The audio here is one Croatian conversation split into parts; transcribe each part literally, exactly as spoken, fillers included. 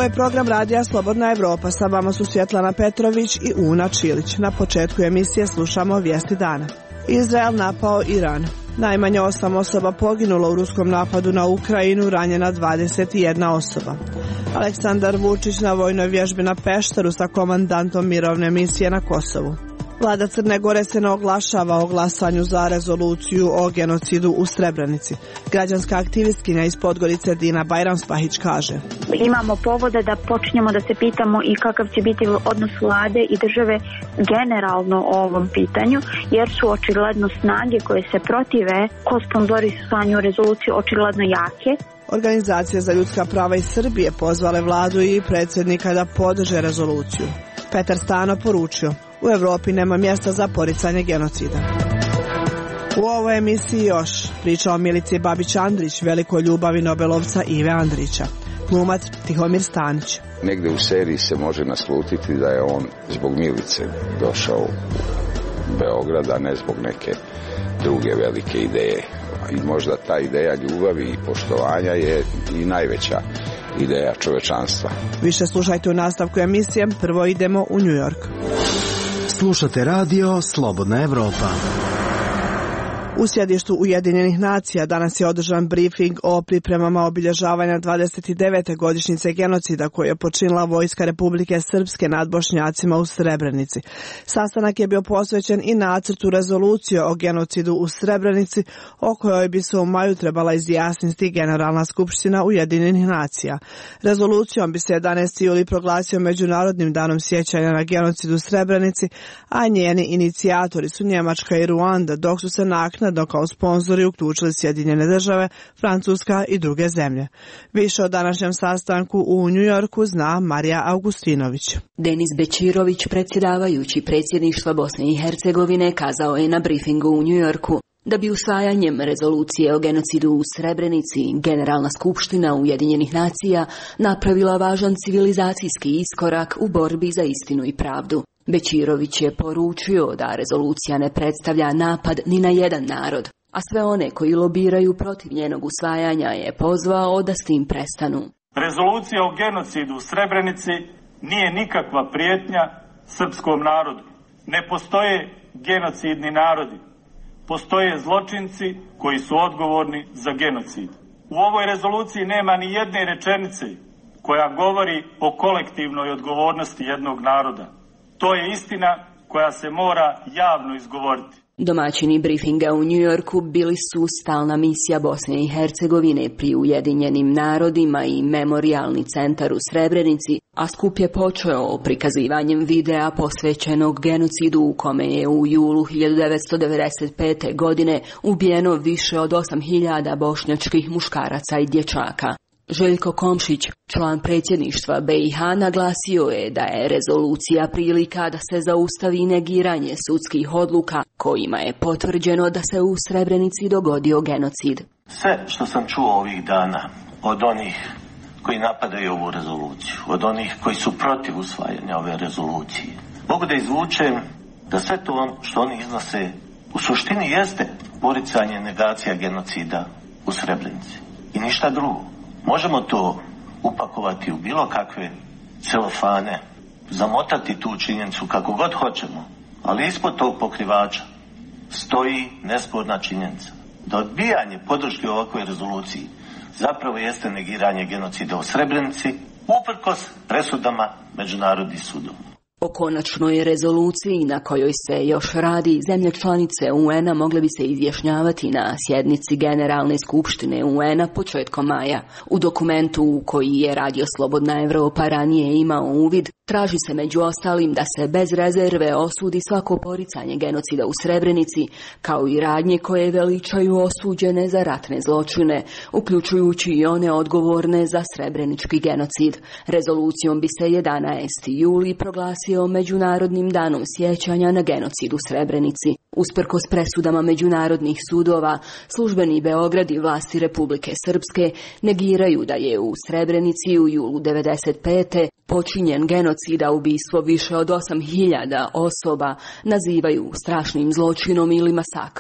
je program radija Slobodna Evropa. Sa vama su Svjetlana Petrović i Una Čilić. Na početku emisije slušamo vijesti dana. Izrael napao Iran. Najmanje osam osoba poginulo u ruskom napadu na Ukrajinu, ranjena dvadeset jedna osoba. Aleksandar Vučić na vojnoj vježbi na Pešteru sa komandantom mirovne misije na Kosovu. Vlada Crne Gore se ne oglašava o glasanju za rezoluciju o genocidu u Srebrenici. Građanska aktivistkinja iz Podgorice Dina Bajramspahić kaže: Imamo povoda da počnemo da se pitamo i kakav će biti odnos vlade i države generalno o ovom pitanju, jer su očigledno snage koje se protive ko sponzorisanju rezolucije očigledno jake. Organizacije za ljudska prava iz Srbije pozvale vladu i predsjednika da podrže rezoluciju. Petar Stano poručio: u Evropi nema mjesta za poricanje genocida. U ovoj emisiji još priča o Milici Babić-Andrić, velikoj ljubavi Nobelovca Ive Andrića. Glumac Tihomir Stanić. Negde u seriji se može naslutiti da je on zbog Milice došao u Beograd, a ne zbog neke druge velike ideje. I možda ta ideja ljubavi i poštovanja je i najveća ideja čovečanstva. Više slušajte u nastavku emisije, prvo idemo u New York. Slušate radio Slobodna Evropa. U sjedištu Ujedinjenih nacija danas je održan brifing o pripremama obilježavanja dvadeset devete godišnjice genocida koju je počinila vojska Republike Srpske nad Bošnjacima u Srebrenici. Sastanak je bio posvećen i nacrtu rezolucije o genocidu u Srebrenici, o kojoj bi se u maju trebala izjasniti Generalna skupština Ujedinjenih nacija. Rezolucijom bi se jedanaesti juli proglasio Međunarodnim danom sjećanja na genocid u Srebrenici, a njeni inicijatori su Njemačka i Ruanda, dok su se naknadno kao sponzori uključili Sjedinjene države, Francuska i druge zemlje. Više o današnjem sastanku u New Yorku zna Marija Augustinović. Denis Bećirović, predsjedavajući predsjedništva Bosne i Hercegovine, kazao je na briefingu u New Yorku da bi usvajanjem rezolucije o genocidu u Srebrenici Generalna skupština Ujedinjenih nacija napravila važan civilizacijski iskorak u borbi za istinu i pravdu. Bećirović je poručio da rezolucija ne predstavlja napad ni na jedan narod, a sve one koji lobiraju protiv njenog usvajanja je pozvao da s tim prestanu. Rezolucija o genocidu u Srebrenici nije nikakva prijetnja srpskom narodu. Ne postoje genocidni narodi. Postoje zločinci koji su odgovorni za genocid. U ovoj rezoluciji nema ni jedne rečenice koja govori o kolektivnoj odgovornosti jednog naroda. To je istina koja se mora javno izgovoriti. Domaćini briefinga u New Yorku bili su stalna misija Bosne i Hercegovine pri Ujedinjenim narodima i memorijalni centar u Srebrenici, a skup je počeo prikazivanjem videa posvećenog genocidu u kome je u julu hiljadu devetsto devedeset pete. godine ubijeno više od osam hiljada bošnjačkih muškaraca i dječaka. Željko Komšić, član predsjedništva B i H, naglasio je da je rezolucija prilika da se zaustavi negiranje sudskih odluka kojima je potvrđeno da se u Srebrenici dogodio genocid. Sve što sam čuo ovih dana od onih koji napadaju ovu rezoluciju, od onih koji su protiv usvajanja ove rezolucije, mogu da izvučem da sve to što oni iznose u suštini jeste poricanje negacija genocida u Srebrenici i ništa drugo. Možemo to upakovati u bilo kakve celofane, zamotati tu činjenicu kako god hoćemo, ali ispod tog pokrivača stoji nesporna činjenica da odbijanje podrške ovakvoj rezoluciji zapravo jeste negiranje genocida u Srebrenici uprkos presudama međunarodnih sudova. O konačnoj rezoluciji na kojoj se još radi, zemlje članice U N-a mogle bi se izjašnjavati na sjednici Generalne skupštine U N-a početkom maja. U dokumentu u koji je Radio Slobodna Evropa ranije imao uvid, traži se među ostalim da se bez rezerve osudi svako poricanje genocida u Srebrenici, kao i radnje koje veličaju osuđene za ratne zločine, uključujući i one odgovorne za srebrenički genocid. Rezolucijom bi se jedanaesti juli proglasio Međunarodnim danom sjećanja na genocid u Srebrenici. Usprkos presudama međunarodnih sudova, službeni Beograd i vlasti Republike Srpske negiraju da je u Srebrenici u julu devedeset pete. počinjen genocida, ubistvo više od osam hiljada osoba, nazivaju strašnim zločinom ili masakrom.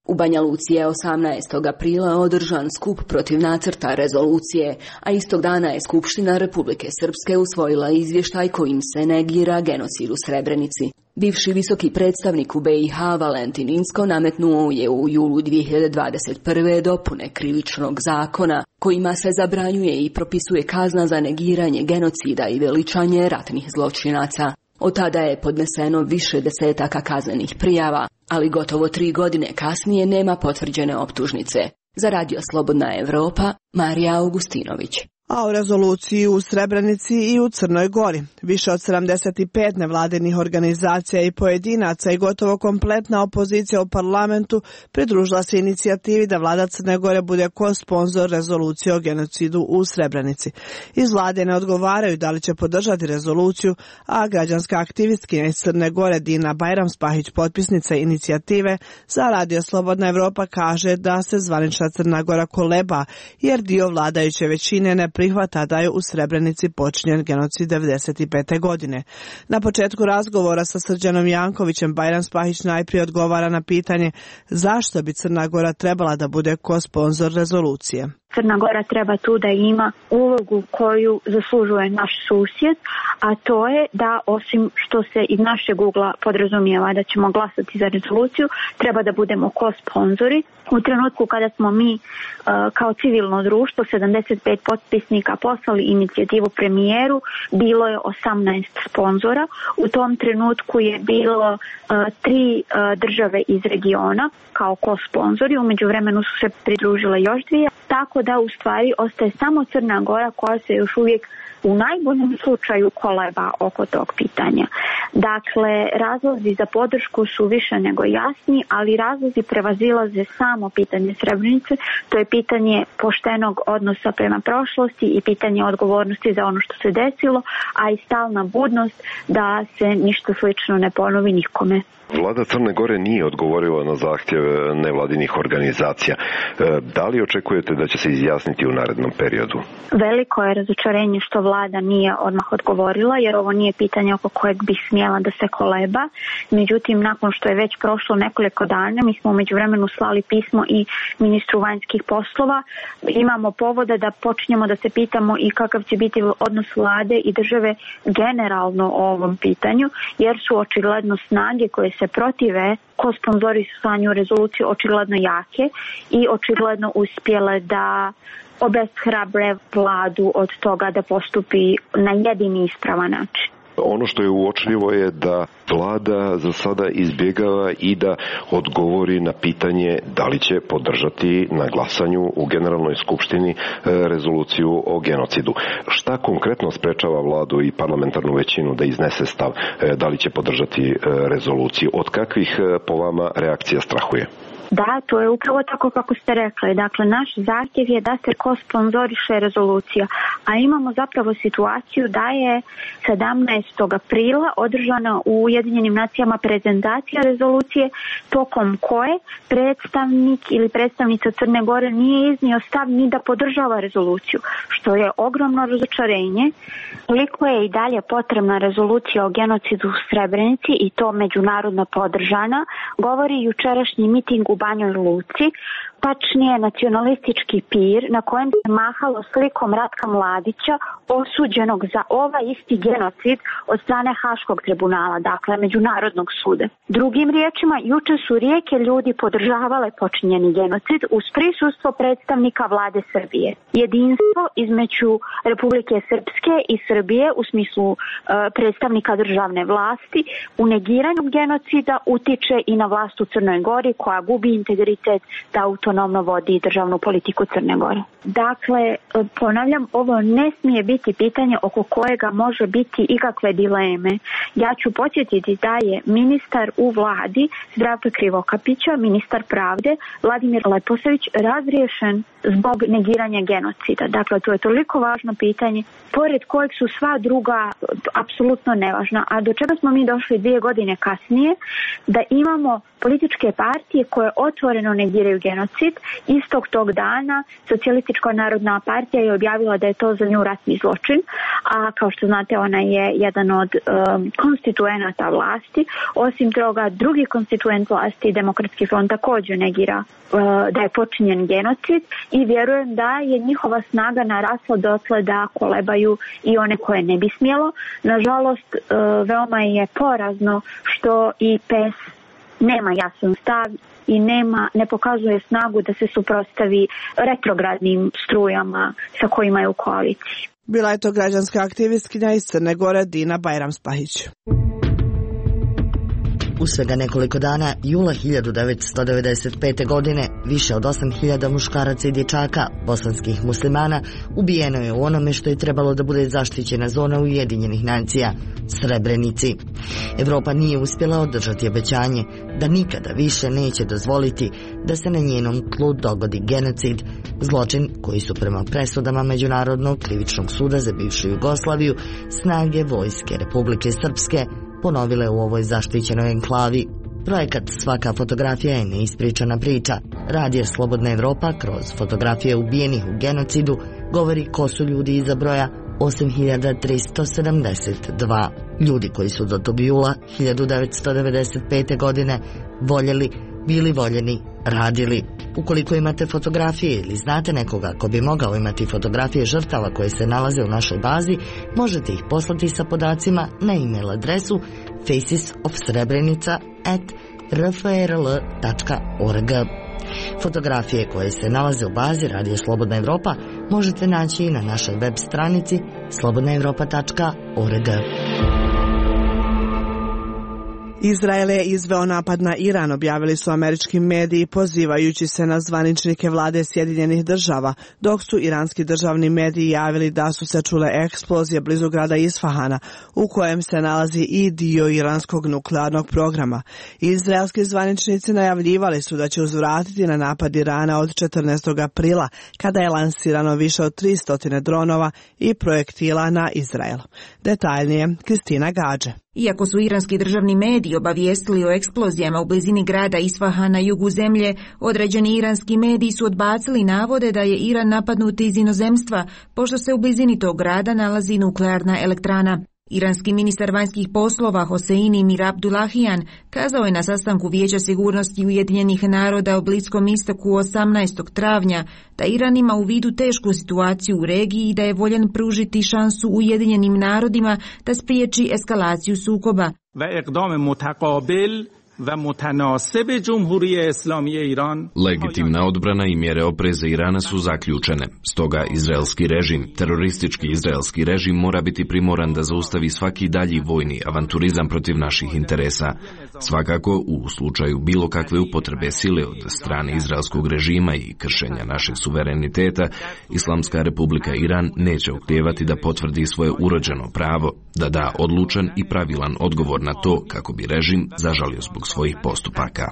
U Banja Luci je osamnaestog aprila održan skup protiv nacrta rezolucije, a istog dana je Skupština Republike Srpske usvojila izvještaj kojim se negira genocid u Srebrenici. Bivši visoki predstavnik u B i H Valentin Inzko nametnuo je u julu dvije hiljade dvadeset prve dopune krivičnog zakona kojima se zabranjuje i propisuje kazna za negiranje genocida i veličanje ratnih zločinaca. Od tada je podneseno više desetaka kaznenih prijava, ali gotovo tri godine kasnije nema potvrđene optužnice. Za Radio Slobodna Evropa, Marija Augustinović. A u rezoluciji u Srebrenici i u Crnoj Gori. Više od sedamdeset pet nevladinih organizacija i pojedinaca i gotovo kompletna opozicija u parlamentu pridružila se inicijativi da vlada Crne Gore bude ko-sponzor rezolucije o genocidu u Srebrenici. Iz vlade ne odgovaraju da li će podržati rezoluciju, a građanska aktivistkinja iz Crne Gore Dina Bajram-Spahić, potpisnica inicijative, za Radio Slobodna Evropa kaže da se zvanična Crna Gora koleba jer dio vladajuće većine ne prihvata da je u Srebrenici počinjen genocid devedeset pete godine. Na početku razgovora sa Srđanom Jankovićem Bajram-Spahić najprije odgovara na pitanje zašto bi Crna Gora trebala da bude ko-sponzor rezolucije. Crna Gora treba tu da ima ulogu koju zaslužuje naš susjed, a to je da osim što se iz našeg ugla podrazumijeva da ćemo glasati za rezoluciju, treba da budemo ko-sponzori. U trenutku kada smo mi uh, kao civilno društvo sedamdeset pet potpisnika poslali inicijativu premijeru, bilo je osamnaest sponzora. U tom trenutku je bilo uh, tri uh, države iz regiona kao ko-sponzori, u međuvremenu su se pridružile još dvije, tako da u stvari ostaje samo Crna Gora koja se još uvijek u najboljem slučaju koleba oko tog pitanja. Dakle, razlozi za podršku su više nego jasni, ali razlozi prevazilaze samo pitanje Srebrenice, to je pitanje poštenog odnosa prema prošlosti i pitanje odgovornosti za ono što se desilo, a i stalna budnost da se ništa slično ne ponovi nikome. Vlada Crne Gore nije odgovorila na zahtjev nevladinih organizacija. Da li očekujete da će se izjasniti u narednom periodu? Veliko je razočarenje što vlada nije odmah odgovorila, jer ovo nije pitanje oko kojeg bi smjela da se koleba. Međutim, nakon što je već prošlo nekoliko dana, mi smo u međuvremenu slali pismo i ministru vanjskih poslova. Imamo povoda da počinjemo da se pitamo i kakav će biti odnos vlade i države generalno o ovom pitanju, jer su očigledno snage koje se protive ko-sponzorisanju rezolucije očigledno jake i očigledno uspjele da obeshrabre vladu od toga da postupi na jedini ispravan način. Ono što je uočljivo je da vlada za sada izbjegava i da odgovori na pitanje da li će podržati na glasanju u Generalnoj skupštini rezoluciju o genocidu. Šta konkretno sprečava vladu i parlamentarnu većinu da iznese stav da li će podržati rezoluciju? Od kakvih po vama reakcija strahuje? Da, to je upravo tako kako ste rekli. Dakle, naš zahtjev je da se ko-sponzoriše rezolucija, a imamo zapravo situaciju da je sedamnaestog aprila održana u Ujedinjenim nacijama prezentacija rezolucije tokom koje predstavnik ili predstavnica Crne Gore nije iznio stav ni da podržava rezoluciju, što je ogromno razočarenje. Koliko je i dalje potrebna rezolucija o genocidu u Srebrenici i to međunarodno podržana, govori jučerašnji miting u Banjoj Luci, tačnije nacionalistički pir na kojem se mahalo slikom Ratka Mladića, osuđenog za ovaj isti genocid od strane Haškog tribunala, dakle Međunarodnog suda. Drugim riječima, juče su rijeke ljudi podržavale počinjeni genocid uz prisustvo predstavnika vlade Srbije. Jedinstvo između Republike Srpske i Srbije u smislu e, predstavnika državne vlasti u negiranju genocida utiče i na vlast u Crnoj Gori koja gubi integritet da autonomno vodi državnu politiku Crne Gore. Dakle, ponavljam, ovo ne smije biti pitanje oko kojega može biti ikakve dileme. Ja ću podsjetiti da je ministar u vladi Zdravko Krivokapića, ministar pravde Vladimir Leposavić razriješen zbog negiranja genocida. Dakle, to je toliko važno pitanje, pored kojeg su sva druga apsolutno nevažna. A do čega smo mi došli dvije godine kasnije? Da imamo političke partije koje otvoreno negiraju genocid. Istog tog dana Socijalistička narodna partija je objavila da je to za nju ratni zločin, a kao što znate ona je jedan od um, konstituenata vlasti. Osim toga, drugi konstituent vlasti, Demokratski front, također negira uh, da je počinjen genocid i vjerujem da je njihova snaga narasla dotle da kolebaju i one koje ne bi smjelo. Nažalost, uh, veoma je porazno što i P E S nema jasan stav i nema, ne pokazuje snagu da se suprotstavi retrogradnim strujama sa kojima je u koaliciji. Bila je to građanska aktivistkinja iz Crne Gore Dina Bajramspahić. U svega nekoliko dana, jula hiljadu devetsto devedeset pete. godine, više od osam hiljada muškaraca i dječaka, bosanskih muslimana, ubijeno je u onome što je trebalo da bude zaštićena zona Ujedinjenih nacija, Srebrenici. Evropa nije uspjela održati obećanje da nikada više neće dozvoliti da se na njenom tlu dogodi genocid, zločin koji su prema presudama Međunarodnog krivičnog suda za bivšu Jugoslaviju snage vojske Republike Srpske ponovile u ovoj zaštićenoj enklavi. Projekat Svaka fotografija je neispričana priča. Radio Slobodna Evropa kroz fotografije ubijenih u genocidu govori ko su ljudi iza broja osam hiljada tristo sedamdeset dva. Ljudi koji su do tog jula hiljadu devetsto devedeset pete. godine voljeli, bili voljeni, radili. Ukoliko imate fotografije ili znate nekoga ko bi mogao imati fotografije žrtava koje se nalaze u našoj bazi, možete ih poslati sa podacima na e-mail adresu faces of srebrenica at r f r l dot org. Fotografije koje se nalaze u bazi Radio Slobodna Evropa možete naći i na našoj web stranici slobodna evropa dot org. Izrael je izveo napad na Iran, objavili su američki mediji pozivajući se na zvaničnike vlade Sjedinjenih država, dok su iranski državni mediji javili da su se čule eksplozije blizu grada Isfahana, u kojem se nalazi i dio iranskog nuklearnog programa. Izraelski zvaničnici najavljivali su da će uzvratiti na napad Irana od četrnaestog aprila, kada je lansirano više od tristo dronova i projektila na Izrael. Detaljnije, Kristina Gađe. Iako su iranski državni mediji obavijestili o eksplozijama u blizini grada Isfahan na jugu zemlje, određeni iranski mediji su odbacili navode da je Iran napadnut iz inozemstva, pošto se u blizini tog grada nalazi nuklearna elektrana. Iranski ministar vanjskih poslova Hoseini Mir Abdullahian kazao je na sastanku Vijeća sigurnosti Ujedinjenih naroda u Bliskom istoku osamnaestog travnja da Iran ima u vidu tešku situaciju u regiji i da je voljan pružiti šansu Ujedinjenim narodima da spriječi eskalaciju sukoba. Legitimna odbrana i mjere opreza Irana su zaključene. Stoga izraelski režim, teroristički izraelski režim mora biti primoran da zaustavi svaki dalji vojni avanturizam protiv naših interesa. Svakako, u slučaju bilo kakve upotrebe sile od strane izraelskog režima i kršenja našeg suvereniteta, Islamska republika Iran neće oklijevati da potvrdi svoje urođeno pravo, da da odlučan i pravilan odgovor na to kako bi režim zažalio zbog svojih postupaka.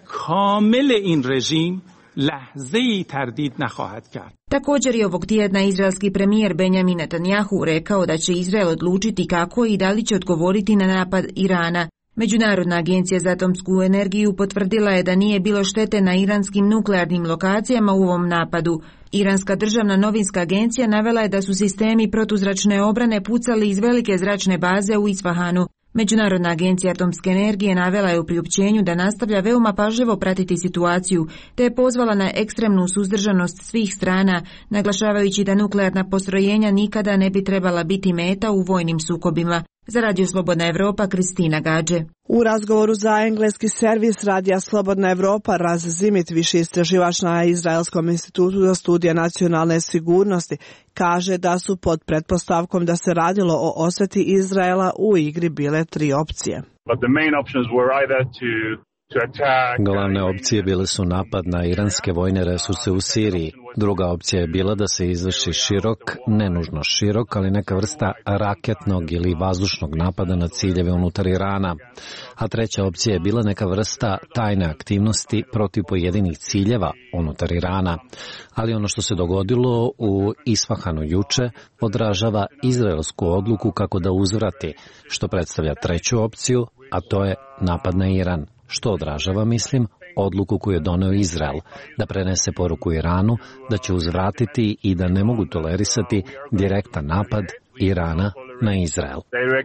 Također je ovog tjedna izraelski premijer Benjamin Netanjahu rekao da će Izrael odlučiti kako i da li će odgovoriti na napad Irana. Međunarodna agencija za atomsku energiju potvrdila je da nije bilo štete na iranskim nuklearnim lokacijama u ovom napadu. Iranska državna novinska agencija navela je da su sistemi protuzračne obrane pucali iz velike zračne baze u Isfahanu. Međunarodna agencija atomske energije navela je u priopćenju da nastavlja veoma pažljivo pratiti situaciju, te je pozvala na ekstremnu suzdržanost svih strana, naglašavajući da nuklearna postrojenja nikada ne bi trebala biti meta u vojnim sukobima. Za Radio Slobodna Evropa, Kristina Gađe. U razgovoru za engleski servis Radija Slobodna Evropa, Raz Zimit, viši istraživač na Izraelskom institutu za studije nacionalne sigurnosti, kaže da su pod pretpostavkom da se radilo o osveti Izraela u igri bile tri opcije. But the main options were either to Glavne opcije bile su napad na iranske vojne resurse u Siriji. Druga opcija je bila da se izvrši širok, ne nužno širok, ali neka vrsta raketnog ili vazdušnog napada na ciljeve unutar Irana. A treća opcija je bila neka vrsta tajne aktivnosti protiv pojedinih ciljeva unutar Irana. Ali ono što se dogodilo u Isfahanu juče odražava izraelsku odluku kako da uzvrati, što predstavlja treću opciju, a to je napad na Iran. Što odražava, mislim, odluku koju je doneo Izrael, da prenese poruku Iranu, da će uzvratiti i da ne mogu tolerisati direktan napad Irana na Izrael.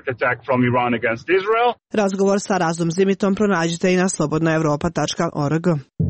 Razgovor sa Razom Zimitom pronađite i na slobodna europa tačka org.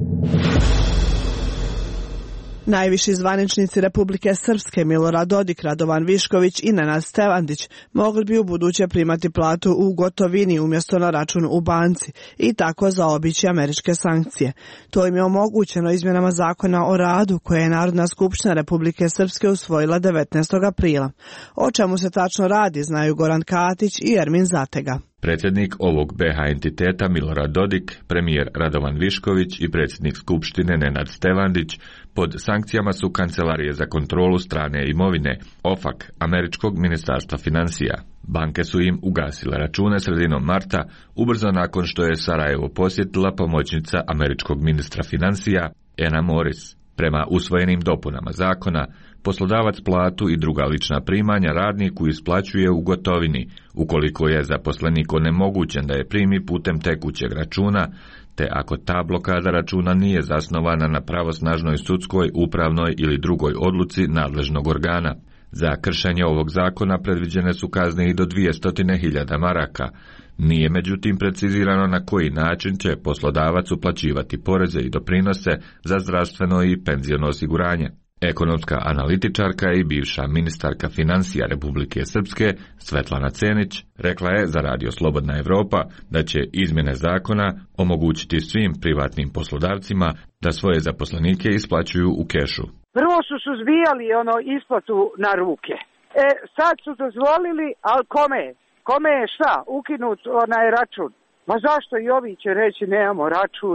Najviši zvaničnici Republike Srpske Milorad Dodik, Radovan Višković i Nenad Stevandić mogli bi u buduće primati platu u gotovini umjesto na račun u banci i tako zaobići američke sankcije. To im je omogućeno izmjenama zakona o radu koje je Narodna skupština Republike Srpske usvojila devetnaestog aprila. O čemu se tačno radi znaju Goran Katić i Ermin Zatega. Predsjednik ovog be ha entiteta Milorad Dodik, premijer Radovan Višković i predsjednik Skupštine Nenad Stevandić pod sankcijama su Kancelarije za kontrolu strane imovine, O F A C, američkog ministarstva financija. Banke su im ugasile račune sredinom marta, ubrzo nakon što je Sarajevo posjetila pomoćnica američkog ministra financija Anna Morris. Prema usvojenim dopunama zakona, poslodavac platu i druga lična primanja radniku isplaćuje u gotovini, ukoliko je zaposlenik onemogućen da je primi putem tekućeg računa, te ako ta blokada računa nije zasnovana na pravosnažnoj sudskoj, upravnoj ili drugoj odluci nadležnog organa. Za kršenje ovog zakona predviđene su kazne i do dvjesto hiljada maraka. Nije međutim precizirano na koji način će poslodavac uplaćivati poreze i doprinose za zdravstveno i penziono osiguranje. Ekonomska analitičarka i bivša ministarka financija Republike Srpske Svetlana Cenić rekla je za Radio Slobodna Evropa da će izmjene zakona omogućiti svim privatnim poslodavcima da svoje zaposlenike isplaćuju u kešu. Prvo su suzbijali ono isplatu na ruke. E, sad su dozvolili, ali kome? Kome je šta? Ukinut onaj račun. Ma zašto i ovi će reći nemamo račun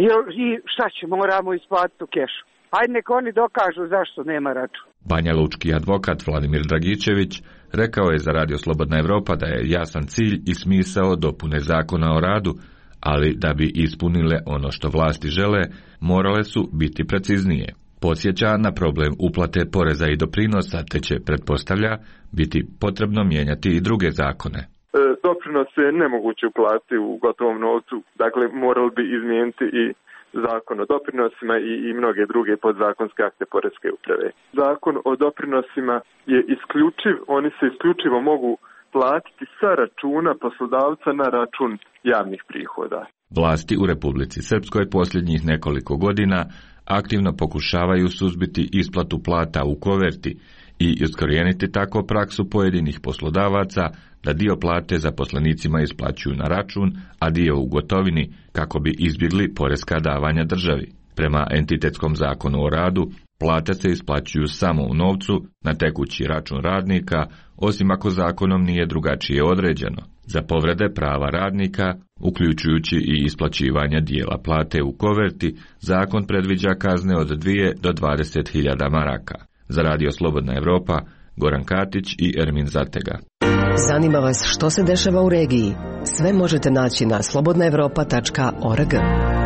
i šta će, moramo isplatiti u kešu. Hajde nek oni dokažu zašto nema račun. Banja Lučki advokat Vladimir Dragičević rekao je za Radio Slobodna Evropa da je jasan cilj i smisao dopune zakona o radu, ali da bi ispunile ono što vlasti žele, morale su biti preciznije. Podsjeća na problem uplate poreza i doprinosa, te će, pretpostavlja, biti potrebno mijenjati i druge zakone. E, doprinose je nemoguće uplatiti u gotovom novcu, dakle morali bi izmijeniti i zakon o doprinosima i, i mnoge druge podzakonske akte poreske uprave. Zakon o doprinosima je isključiv, oni se isključivo mogu platiti sa računa poslodavca na račun javnih prihoda. Vlasti u Republici Srpskoj posljednjih nekoliko godina aktivno pokušavaju suzbiti isplatu plata u koverti i iskorijeniti tako praksu pojedinih poslodavaca da dio plate zaposlenicima isplaćuju na račun, a dio u gotovini kako bi izbjegli poreska davanja državi. Prema entitetskom zakonu o radu, plate se isplaćuju samo u novcu na tekući račun radnika, osim ako zakonom nije drugačije određeno. Za povrede prava radnika, uključujući i isplaćivanje dijela plate u koverti, zakon predviđa kazne od dvije do dvadeset hiljada maraka. Za Radio Slobodna Evropa, Goran Katić i Ermin Zatega. Zanima vas što se dešava u regiji? Sve možete naći na slobodna evropa tačka org.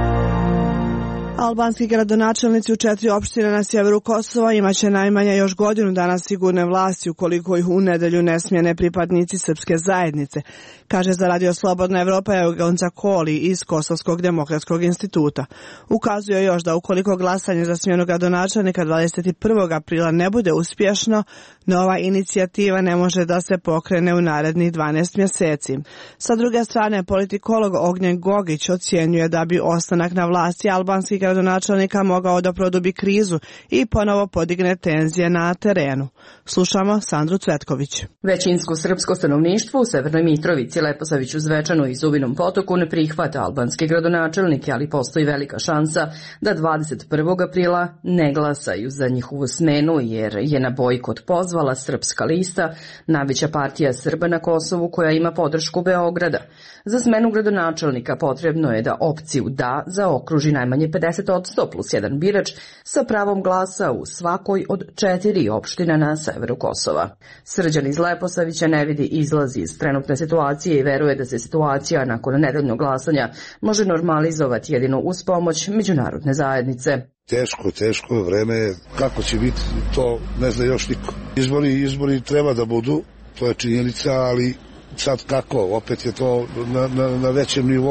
Albanski gradonačelnici u četiri opštine na sjeveru Kosova imaće najmanje još godinu dana sigurne vlasti ukoliko ih u nedelju ne smijene pripadnici srpske zajednice, kaže za Radio Slobodna Evropa Eugen Zakoli iz Kosovskog demokratskog instituta. Ukazuje još da ukoliko glasanje za smjenu gradonačelnika dvadeset prvog aprila ne bude uspješno, nova inicijativa ne može da se pokrene u narednih dvanaest mjeseci. Sa druge strane, politikolog Ognjen Gogić ocjenjuje da bi ostanak na vlasti albanskih gradonačelnika mogao da produbi krizu i ponovo podigne tenzije na terenu. Slušamo Sandru Cvetković. Većinsko srpsko stanovništvo u Severnoj Mitrovici, Leposaviću, Zvečanu i Zubinom Potoku ne prihvata albanske gradonačelnike, ali postoji velika šansa da dvadeset prvog aprila ne glasaju za njihovu smenu, jer je na bojkot pozvala Srpska lista, najveća partija Srba na Kosovu koja ima podršku Beograda. Za smenu gradonačelnika potrebno je da opciju da zaokruži najmanje pedeset odsto plus jedan birač sa pravom glasa u svakoj od četiri opština na severu Kosova. Srđan iz Leposavića ne vidi izlaz iz trenutne situacije i veruje da se situacija nakon nedeljnog glasanja može normalizovati jedino uz pomoć međunarodne zajednice. Teško, teško vreme, kako će biti, to ne zna još niko. Izbori, izbori treba da budu, to je činjenica, ali sad kako, opet je to na, na, na većem nivou.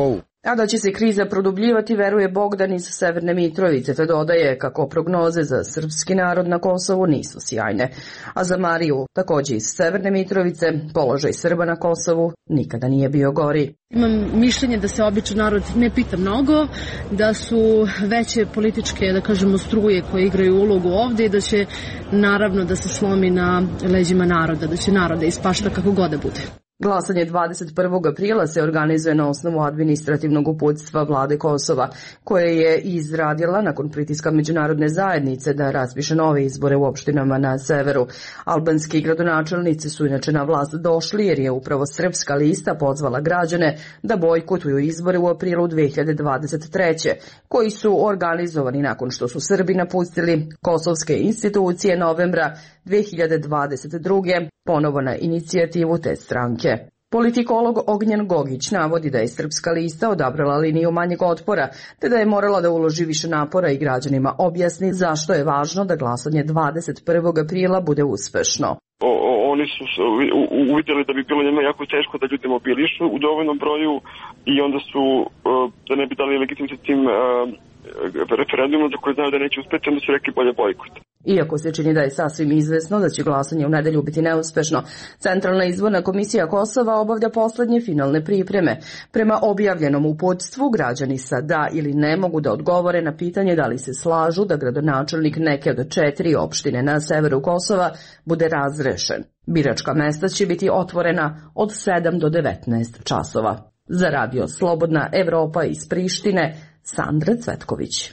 A da će se kriza produbljivati, veruje Bogdan iz Severne Mitrovice, te dodaje kako prognoze za srpski narod na Kosovu nisu sjajne. A za Mariju, takođe iz Severne Mitrovice, položaj Srba na Kosovu nikada nije bio gori. Imam mišljenje da se običan narod ne pita mnogo, da su veće političke, da kažemo, struje koje igraju ulogu ovde i da će naravno da se slomi na leđima naroda, da će naroda ispašta kako god da bude. Glasanje dvadeset prvog aprila se organizuje na osnovu administrativnog uputstva vlade Kosova, koje je izradila nakon pritiska međunarodne zajednice da raspiše nove izbore u opštinama na severu. Albanski gradonačelnici su inače na vlast došli jer je upravo Srpska lista pozvala građane da bojkotuju izbore u aprilu dve hiljade dvadeset treće, koji su organizovani nakon što su Srbi napustili kosovske institucije novembra dve hiljade dvadeset druge ponovo na inicijativu te stranke. Politikolog Ognjen Gogić navodi da je Srpska lista odabrala liniju manjeg otpora, te da je morala da uloži više napora i građanima objasni zašto je važno da glasanje dvadeset prvog aprila bude uspešno. O, o, oni su uvidjeli da bi bilo njima jako teško da ljudi mobilišu u dovoljnom broju i onda su, da ne bi dali legitimitet tim referendumom za koje znaju da neće uspeti, onda su rekli bolje bojkot. Iako se čini da je sasvim izvesno da će glasanje u nedelju biti neuspešno, Centralna izborna komisija Kosova obavlja poslednje finalne pripreme. Prema objavljenom uputstvu, građani sa da ili ne mogu da odgovore na pitanje da li se slažu da gradonačelnik neke od četiri opštine na severu Kosova bude razrešen. Biračka mesta će biti otvorena od sedam do devetnaest časova. Za radio Slobodna Evropa iz Prištine, Sandra Cvetković.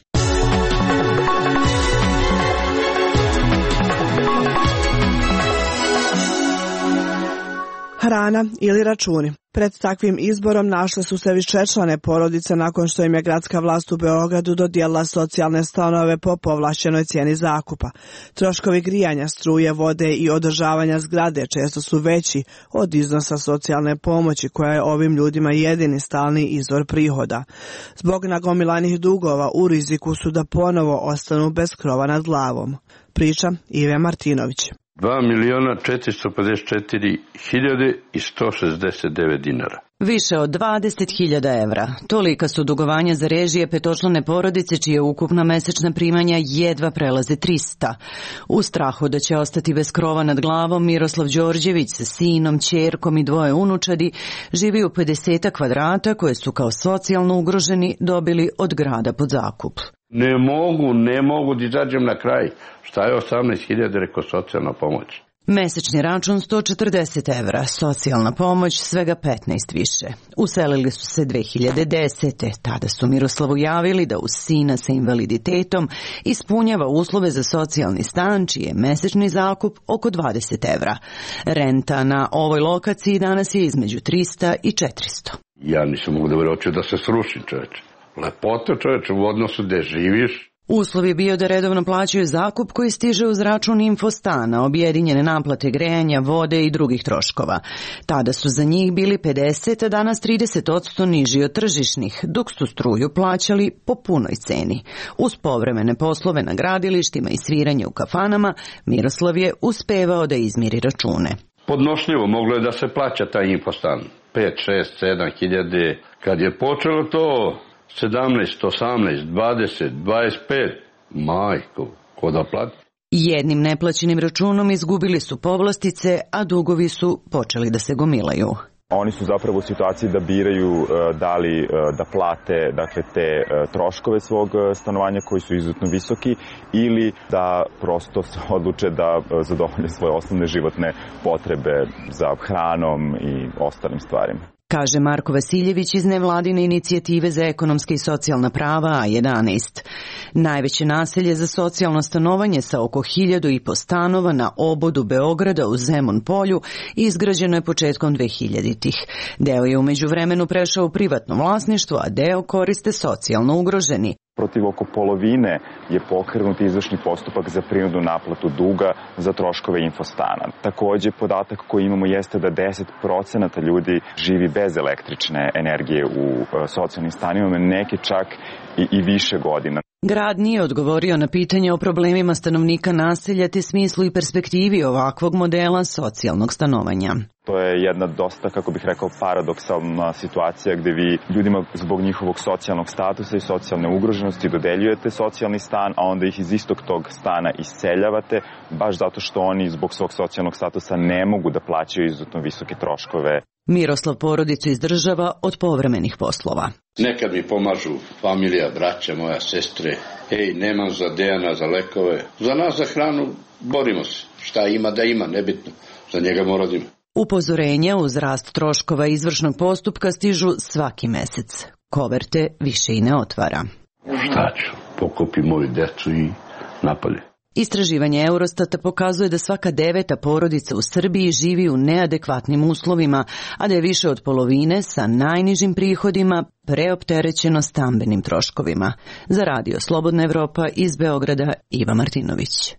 Hrana ili računi. Pred takvim izborom našle su se višečlane porodice nakon što im je gradska vlast u Beogradu dodijelila socijalne stanove po povlašćenoj cijeni zakupa. Troškovi grijanja, struje, vode i održavanja zgrade često su veći od iznosa socijalne pomoći koja je ovim ljudima jedini stalni izvor prihoda. Zbog nagomilanih dugova u riziku su da ponovo ostanu bez krova nad glavom. Priča Ive Martinović. dva miliona četiristo pedeset četiri hiljade i sto šezdeset devet dinara. Više od dvadeset hiljada evra. Tolika su dugovanja za režije petočlane porodice čije ukupna mesečna primanja jedva prelaze trista. U strahu da će ostati bez krova nad glavom, Miroslav Đorđević sa sinom, ćerkom i dvoje unučadi živi u pedeset kvadrata koje su kao socijalno ugroženi dobili od grada pod zakup. Ne mogu, ne mogu da izađem na kraj. Šta je osamnaest hiljada, rekao, socijalna pomoć? Mesečni račun sto četrdeset evra, socijalna pomoć svega petnaest više. Uselili su se dve hiljade desete. Tada su Miroslavu javili da uz sina sa invaliditetom ispunjava uslove za socijalni stan, čiji je mesečni zakup oko dvadeset evra. Renta na ovoj lokaciji danas je između trista i četiristo. Ja nisam mogu da verovatio da se sruši, čoveče. Lepota, čoveče, u odnosu gde živiš. Uslov je bio da redovno plaćaju zakup koji stiže uz račun infostana, objedinjene naplate grejanja, vode i drugih troškova. Tada su za njih bili pedeset, a danas trideset posto niži od tržišnih, dok su struju plaćali po punoj ceni. Uz povremene poslove na gradilištima i sviranje u kafanama, Miroslav je uspevao da izmiri račune. Podnošljivo moglo je da se plaća taj infostan. pet, šest, sedam hiljade. Kad je počelo to sedamnaest, osamnaest, dvadeset, dvadeset pet, majko, ko da plati? Jednim neplaćenim računom izgubili su povlastice, a dugovi su počeli da se gomilaju. Oni su zapravo u situaciji da biraju da li da plate, dakle, te troškove svog stanovanja koji su izuzetno visoki ili da prosto se odluče da zadovolje svoje osnovne životne potrebe za hranom i ostalim stvarima. Kaže Marko Vasiljević iz nevladine inicijative za ekonomske i socijalna prava A jedanaest. Najveće naselje za socijalno stanovanje sa oko hiljadu i po stanova na obodu Beograda u Zemun polju izgrađeno je početkom dvehiljaditih. Deo je umeđu vremenu prešao u privatno vlasništvo, a deo koriste socijalno ugroženi. Protiv oko polovine je pokrenut izvršni postupak za prinudnu naplatu duga za troškove infostana. Takođe, podatak koji imamo jeste da deset procenata ljudi živi bez električne energije u socijalnim stanovima, neki čak i, i više godina. Grad nije odgovorio na pitanje o problemima stanovnika naselja te smislu i perspektivi ovakvog modela socijalnog stanovanja. To je jedna dosta, kako bih rekao, paradoksalna situacija gde vi ljudima zbog njihovog socijalnog statusa i socijalne ugroženosti dodeljujete socijalni stan, a onda ih iz istog tog stana iseljavate, baš zato što oni zbog svog socijalnog statusa ne mogu da plaćaju izuzetno visoke troškove. Miroslav porodicu izdržava od povremenih poslova. Nekad mi pomažu familija, braća, moja sestre. Ej, nemam za Dejana, za lekove. Za nas, za hranu, borimo se. Šta ima da ima, nebitno. Za njega mora da ima. Upozorenja uz rast troškova izvršnog postupka stižu svaki mesec. Koverte više i ne otvara. Šta ću? Pokupi moju decu i napolje. Istraživanje Eurostata pokazuje da svaka deveta porodica u Srbiji živi u neadekvatnim uslovima, a da je više od polovine sa najnižim prihodima preopterećeno stambenim troškovima. Za Radio Slobodna Evropa iz Beograda, Iva Martinović.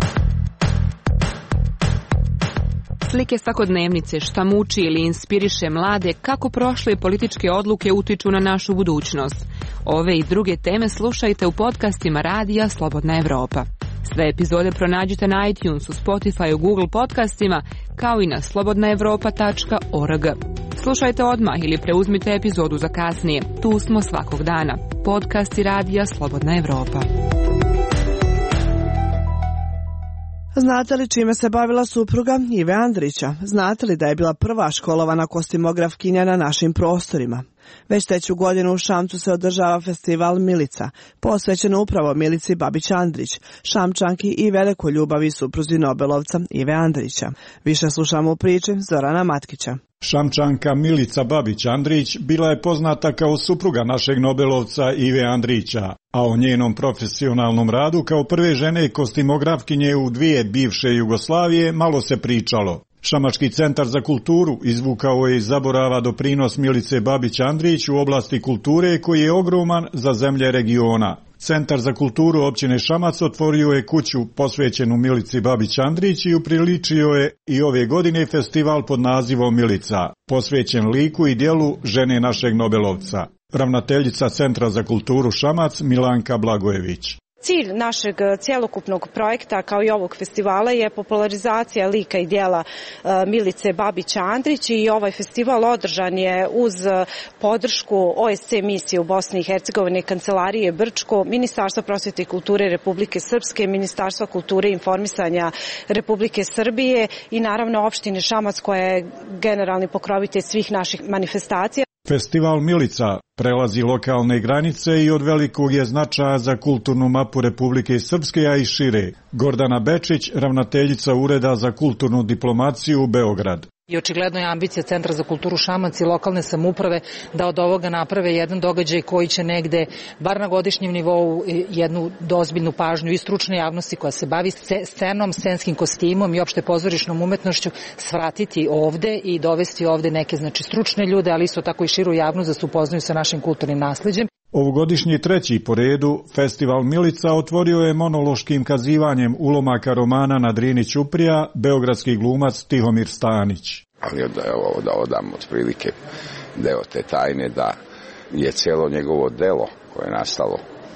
Slike svakodnevnice, šta muči ili inspiriše mlade, kako prošle političke odluke utiču na našu budućnost. Ove i druge teme slušajte u podcastima Radija Slobodna Evropa. Sve epizode pronađite na iTunesu, Spotify, Google podcastima, kao i na slobodna evropa tačka org. Slušajte odmah ili preuzmite epizodu za kasnije. Tu smo svakog dana. Podcasti Radija Slobodna Evropa. Znate li čime se bavila supruga Ive Andrića? Znate li da je bila prva školovana kostimografkinja na našim prostorima? Već treću godinu u Šamcu se održava festival Milica, posvećen upravo Milici Babić-Andrić, Šamčanki i velikoj ljubavi supruzi Nobelovca Ive Andrića. Više slušamo u priči Zorana Matkića. Šamčanka Milica Babić-Andrić bila je poznata kao supruga našeg Nobelovca Ive Andrića, a o njenom profesionalnom radu kao prve žene kostimografkinje u dvije bivše Jugoslavije malo se pričalo. Šamački centar za kulturu izvukao je iz zaborava doprinos Milice Babić-Andrić u oblasti kulture koji je ogroman za zemlje regiona. Centar za kulturu općine Šamac otvorio je kuću posvećenu Milici Babić-Andrić i upriličio je i ove godine festival pod nazivom Milica, posvećen liku i djelu žene našeg Nobelovca. Ravnateljica Centra za kulturu Šamac Milanka Blagojević. Cilj našeg cjelokupnog projekta kao i ovog festivala je popularizacija lika i djela Milice Babić-Andrić i ovaj festival održan je uz podršku O S C misije u Bosni i Hercegovini, Kancelarije Brčko, Ministarstva prosvjete i kulture Republike Srpske, Ministarstva kulture i informisanja Republike Srbije i naravno opštine Šamac koja je generalni pokrovitelj svih naših manifestacija. Festival Milica prelazi lokalne granice i od velikog je značaja za kulturnu mapu Republike Srpske, a i šire. Gordana Bečić, ravnateljica Ureda za kulturnu diplomaciju u Beograd. I očigledno je ambicija Centra za kulturu Šamac i lokalne samouprave da od ovoga naprave jedan događaj koji će negde, bar na godišnjem nivou, jednu dozbiljnu pažnju i stručne javnosti koja se bavi scenom, scenskim kostimom i opšte pozorišnom umetnošću svratiti ovde i dovesti ovde neke znači stručne ljude, ali isto tako i širu javnost da se upoznaju sa našim kulturnim nasleđem. Ovogodišnji treći po redu festival Milica otvorio je monološkim kazivanjem ulomaka romana na Drini Ćuprija beogradski glumac Tihomir Stanić. Ali da, da odam otprilike deo te tajne da je cijelo njegovo delo koje je nastalo,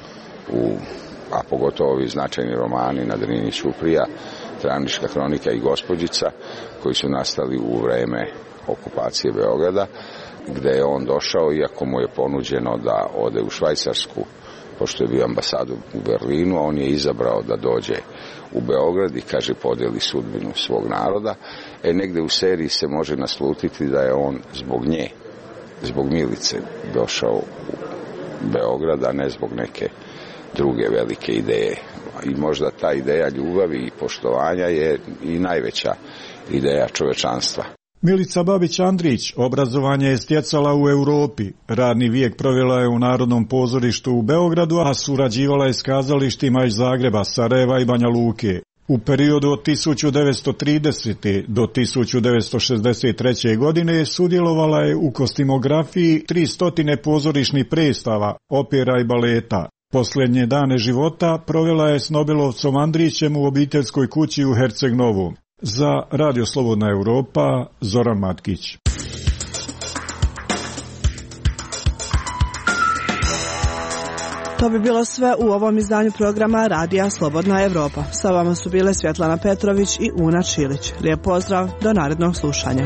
u, a pogotovo ovi značajni romani na Drini Ćuprija, Travnička hronika i Gospođica, koji su nastali u vreme okupacije Beograda, gde je on došao, iako mu je ponuđeno da ode u Švajcarsku, pošto je bio ambasador u Berlinu, a on je izabrao da dođe u Beograd i, kaže, podeli sudbinu svog naroda. E, negde u seriji se može naslutiti da je on zbog nje, zbog Milice, došao u Beograd, a ne zbog neke druge velike ideje. I možda ta ideja ljubavi i poštovanja je i najveća ideja čovečanstva. Milica Babić-Andrić obrazovanje je stjecala u Europi. Radni vijek provela je u Narodnom pozorištu u Beogradu, a surađivala je s kazalištima iz Zagreba, Sarajeva i Banja Luke. U periodu od tisuću devetsto tridesete. do tisuću devetsto šezdeset treće. godine sudjelovala je u kostimografiji tristo pozorišnih predstava, opera i baleta. Posljednje dane života provela je s Nobelovcom Andrićem u obiteljskoj kući u Herceg-Novom. Za Radio Slobodna Evropa, Zoran Matkić. To bi bilo sve u ovom izdanju programa Radija Slobodna Evropa. Sa vama su bile Svjetlana Petrović i Una Čilić. Lijep pozdrav, do narednog slušanja.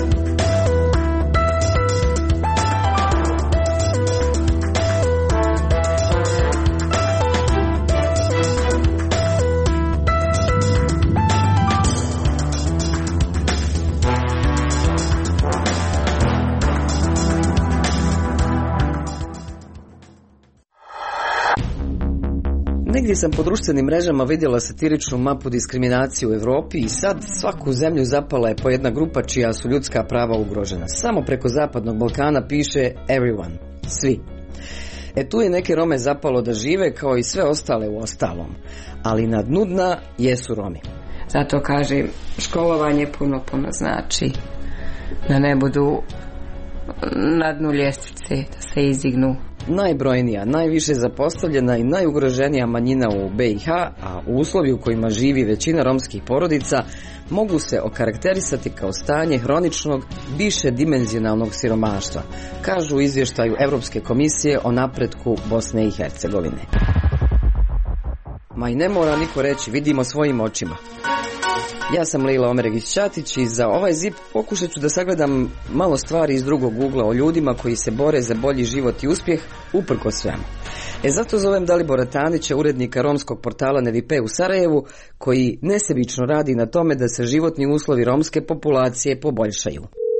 Negdje sam po društvenim mrežama vidjela satiričnu mapu diskriminacije u Evropi i sad svaku zemlju zapala je po jedna grupa čija su ljudska prava ugrožena. Samo preko Zapadnog Balkana piše everyone, svi. E tu je neke Rome zapalo da žive kao i sve ostale u ostalom, ali na dnu dna jesu Romi. Zato kažem, školovanje puno puno znači da ne budu na dnu ljestvice, da se izdignu. Najbrojnija, najviše zapostavljena i najugroženija manjina u B i H, a u uslovi u kojima živi većina romskih porodica, mogu se okarakterisati kao stanje hroničnog, višedimenzionalnog siromaštva, kažu u izvještaju Evropske komisije o napretku Bosne i Hercegovine. Ma i ne mora niko reći, vidimo svojim očima. Ja sam Lila Omeregić-Ćatić i za ovaj zip pokušat ću da sagledam malo stvari iz drugog ugla o ljudima koji se bore za bolji život i uspjeh uprko svemu. E zato zovem Dalibora Tanića, urednika romskog portala Nevipe u Sarajevu, koji nesebično radi na tome da se životni uslovi romske populacije poboljšaju.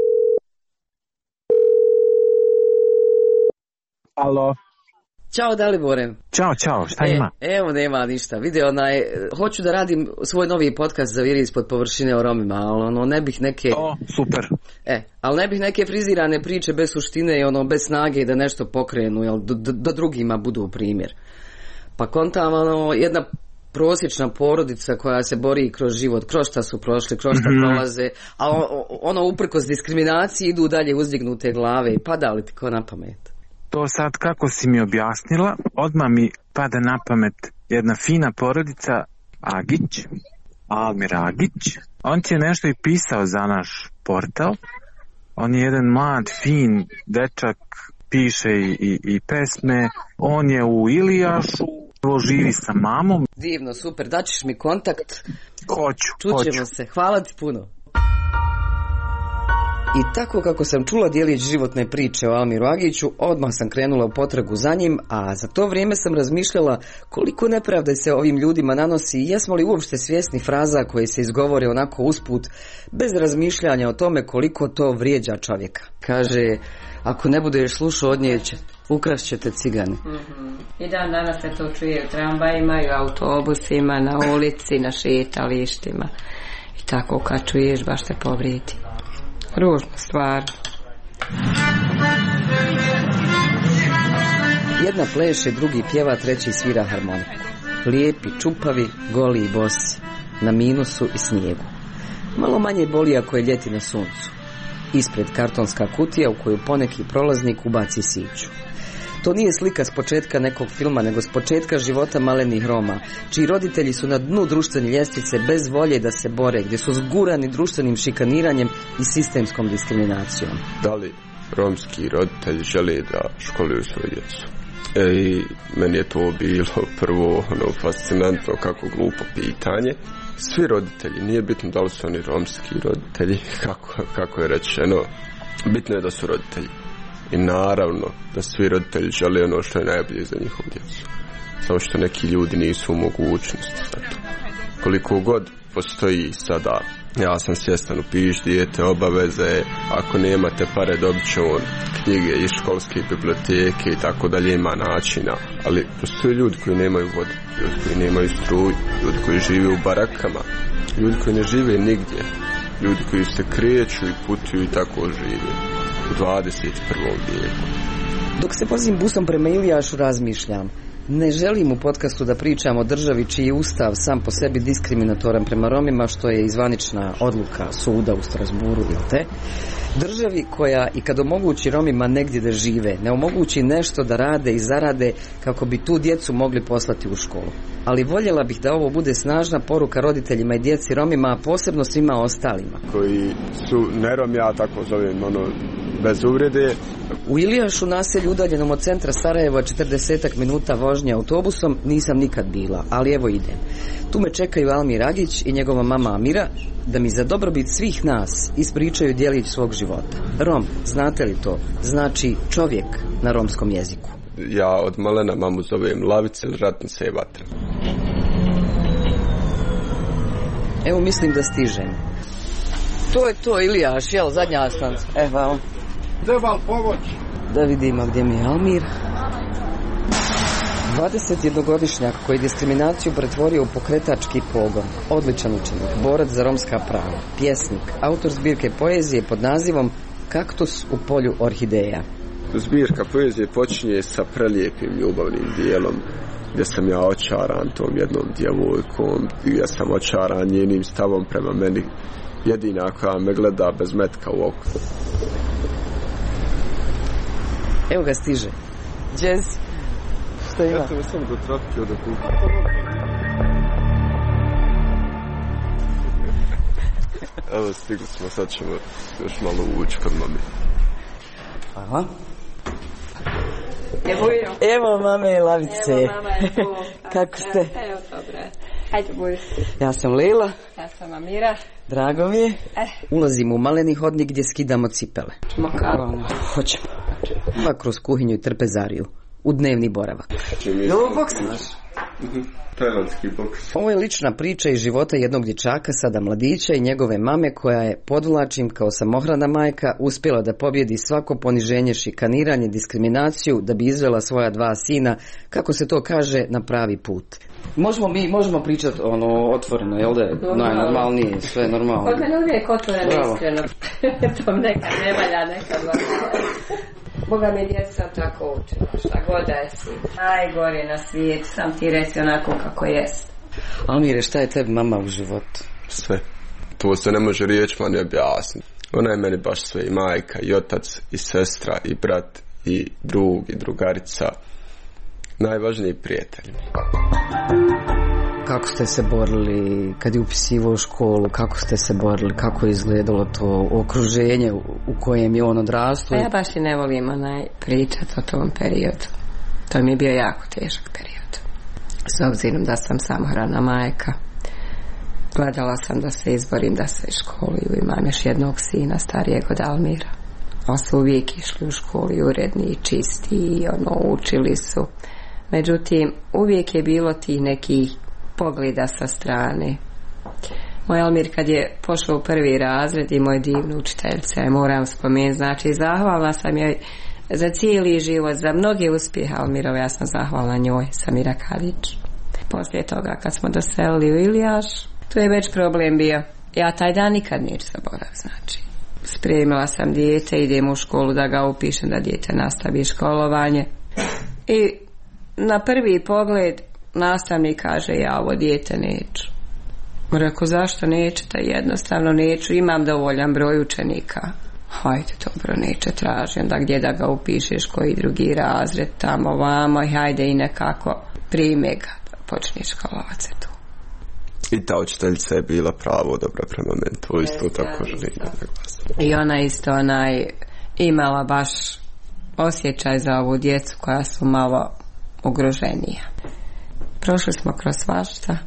Alo. Ćao Dalibore. Ćao, ćao, šta ima? E, evo nema ništa, vidi onaj, hoću da radim svoj novi podcast za Viri ispod površine o Romima, ali ono ne bih neke... O, super. E, ali ne bih neke frizirane priče bez suštine i ono bez snage da nešto pokrenu, jel, da, da drugima budu primjer. Pa kontam, ono, jedna prosječna porodica koja se bori kroz život, kroz šta su prošli, kroz šta mm-hmm. prolaze, a ono uprkos diskriminaciji idu dalje uzdignute glave i pada li ti ko na pamet? To sad kako si mi objasnila, odmah mi pada na pamet jedna fina porodica, Agić, Almir Agić. On ti je nešto i pisao za naš portal. On je jedan mlad, fin dečak, piše i, i, i pesme. On je u Ilijašu, živi sa mamom. Divno, super, daćeš mi kontakt. Hoću, Čućemo hoću. se, hvala ti puno. I tako kako sam čula dijelić životne priče o Almiru Agiću, odmah sam krenula u potragu za njim, a za to vrijeme sam razmišljala koliko nepravde se ovim ljudima nanosi i jesmo li uopšte svjesni fraza koje se izgovore onako usput, bez razmišljanja o tome koliko to vrijeđa čovjeka. Kaže, ako ne budeš slušao od nje, ukrašćete cigani. Mm-hmm. I dan danas se to čuje u tramvajima i u autobusima, na ulici, na šetalištima. I tako kad čuješ, baš te povrijedi. Ružna stvar. Jedna pleše, drugi pjeva, treći svira harmoniku. Lijepi, čupavi, goli i bosi. Na minusu i snijegu. Malo manje boli ako je ljeti na suncu. Ispred kartonska kutija u koju poneki prolaznik ubaci siću. To nije slika s početka nekog filma, nego s početka života malenih Roma, čiji roditelji su na dnu društvene ljestvice bez volje da se bore, gdje su zgurani društvenim šikaniranjem i sistemskom diskriminacijom. Da li romski roditelji žele da školuju svoju djecu? E, i meni je to bilo prvo ono, fascinantno, kako glupo pitanje. Svi roditelji, nije bitno da li su oni romski roditelji, kako, kako je rečeno, bitno je da su roditelji. I naravno da svi roditelji žele ono što je najbolje za njihovu djecu. Samo što neki ljudi nisu u mogućnosti za to. Koliko god postoji sada, ja sam svjestan, upiš dijete, obaveze, ako nemate pare dobit će on knjige iz školske biblioteke i tako dalje, ima načina. Ali postoje ljudi koji nemaju vodu, ljudi koji nemaju struju, ljudi koji žive u barakama, ljudi koji ne žive nigdje, ljudi koji se kreću i putuju i tako žive u dvadeset prvom vijeku. Dok se vozim busom prema Ilijašu razmišljam. Ne želim u podcastu da pričam o državi čiji je ustav sam po sebi diskriminatoran prema Romima, što je izvanična odluka suda u Strasburu, ili te? Državi koja i kad omogući Romima negdje da žive, ne omogući nešto da rade i zarade kako bi tu djecu mogli poslati u školu. Ali voljela bih da ovo bude snažna poruka roditeljima i djeci Romima, a posebno svima ostalima. Koji su ne Romi, ja tako zovem, ono, bez uvrede. U Ilijašu, naselju udaljenom od centra Sarajeva četrdesetak minuta vožnje autobusom, nisam nikad bila, ali evo idem. Tu me čekaju Almir Agić i njegova mama Amira da mi za dobrobit svih nas ispričaju djelić svog života. Rom, znate li to? Znači čovjek na romskom jeziku. Ja od malena mamu zovem Lavice ili Ratnice i Vatra. Evo mislim da stižem. To je to, Ilijaš, jel, zadnja stanca. Evo. Trebal pomoć. Da vidimo gdje mi je Almir. dvadesetjednogodišnjak koji diskriminaciju pretvorio u pokretački pogon. Odličan učenik, borac za romska prava, pjesnik, autor zbirke poezije pod nazivom Kaktus u polju orhideja. Zbirka poezije počinje sa prelijepim ljubavnim dijelom gdje sam ja očaran tom jednom djevojkom, gdje sam očaran njenim stavom prema meni, jedina koja me gleda bez metka u oku. Evo ga stiže. Jazz. Što ima? Ja sam samo do trapke od okupa. Evo stigli smo, sad ćemo još malo ući kod mami. Aha. Evo, evo mame Lavice. Evo mama je tu. Kako ste? Evo dobre. Hajde buj. Ja sam Lila. Ja sam Amira. Drago mi je. Eh. Ulazimo u maleni hodnik gdje skidamo cipele. Čemo kako? Hoćemo. Pa kroz kuhinju i trpezariju. U dnevni boravak. Jel ovo boksaš? Tajlandski boks. Ovo je lična priča iz života jednog dječaka, sada mladića, i njegove mame koja je, podvlačim, kao samohrana majka, uspjela da pobjedi svako poniženje, šikaniranje, diskriminaciju, da bi izvela svoja dva sina, kako se to kaže, na pravi put. Možemo mi, možemo pričati ono otvoreno, jel da je najnormalnije, sve normalno. Kod mene uvijek otvoreno, iskreno. To nekad ne valja, nekad valja. Boga mi djeca tako učila, šta god da je si. Najgore na svijetu, sam ti reci onako kako jest. Almire, šta je tebi mama u životu? Sve. To se ne može riječima ne objasniti. Ona je meni baš sve, i majka, i otac, i sestra, i brat, i drug, i drugarica. Najvažniji prijatelj. Kako ste se borili kad je upisivao u školu, kako ste se borili, kako je izgledalo to okruženje u kojem je on odrastao? Ja baš i ne volim onaj pričat o tom periodu. To mi je bio jako težak period. S obzirom da sam samohrana majka, gledala sam da se izborim da se školuju. Imam još jednog sina starijeg od Almira. Oni su uvijek išli u školu i uredni i čisti i ono, učili su. Međutim, uvijek je bilo ti nekih pogleda sa strane. Moj Almir kad je pošao u prvi razred i moj divnu učiteljica, ja moram spomenuti, znači zahvalna sam joj za cijeli život, za mnoge uspjehe Almirove, ja sam zahvalna njoj, Samira Kadić. Poslije toga kad smo doselili u Ilijaš, tu je već problem bio. Ja taj dan nikad neću zaboraviti, znači. Spremila sam dijete, idem u školu da ga upišem, da dijete nastavi školovanje. I na prvi pogled nastavnik kaže, ja ovo dijete neću. Rekao, zašto nećete? Jednostavno neću, imam dovoljan broj učenika. Hajde, dobro, neće, traži onda gdje da ga upišeš, koji drugi razred, tamo, vamo, i hajde i nekako prime ga da počneš školovati se tu. I ta učiteljica je bila pravo dobra prema meni, to isto tako želim da naglasim. I ona isto onaj imala baš osjećaj za ovu djecu koja su malo ugroženija. Prošli smo kroz svašta.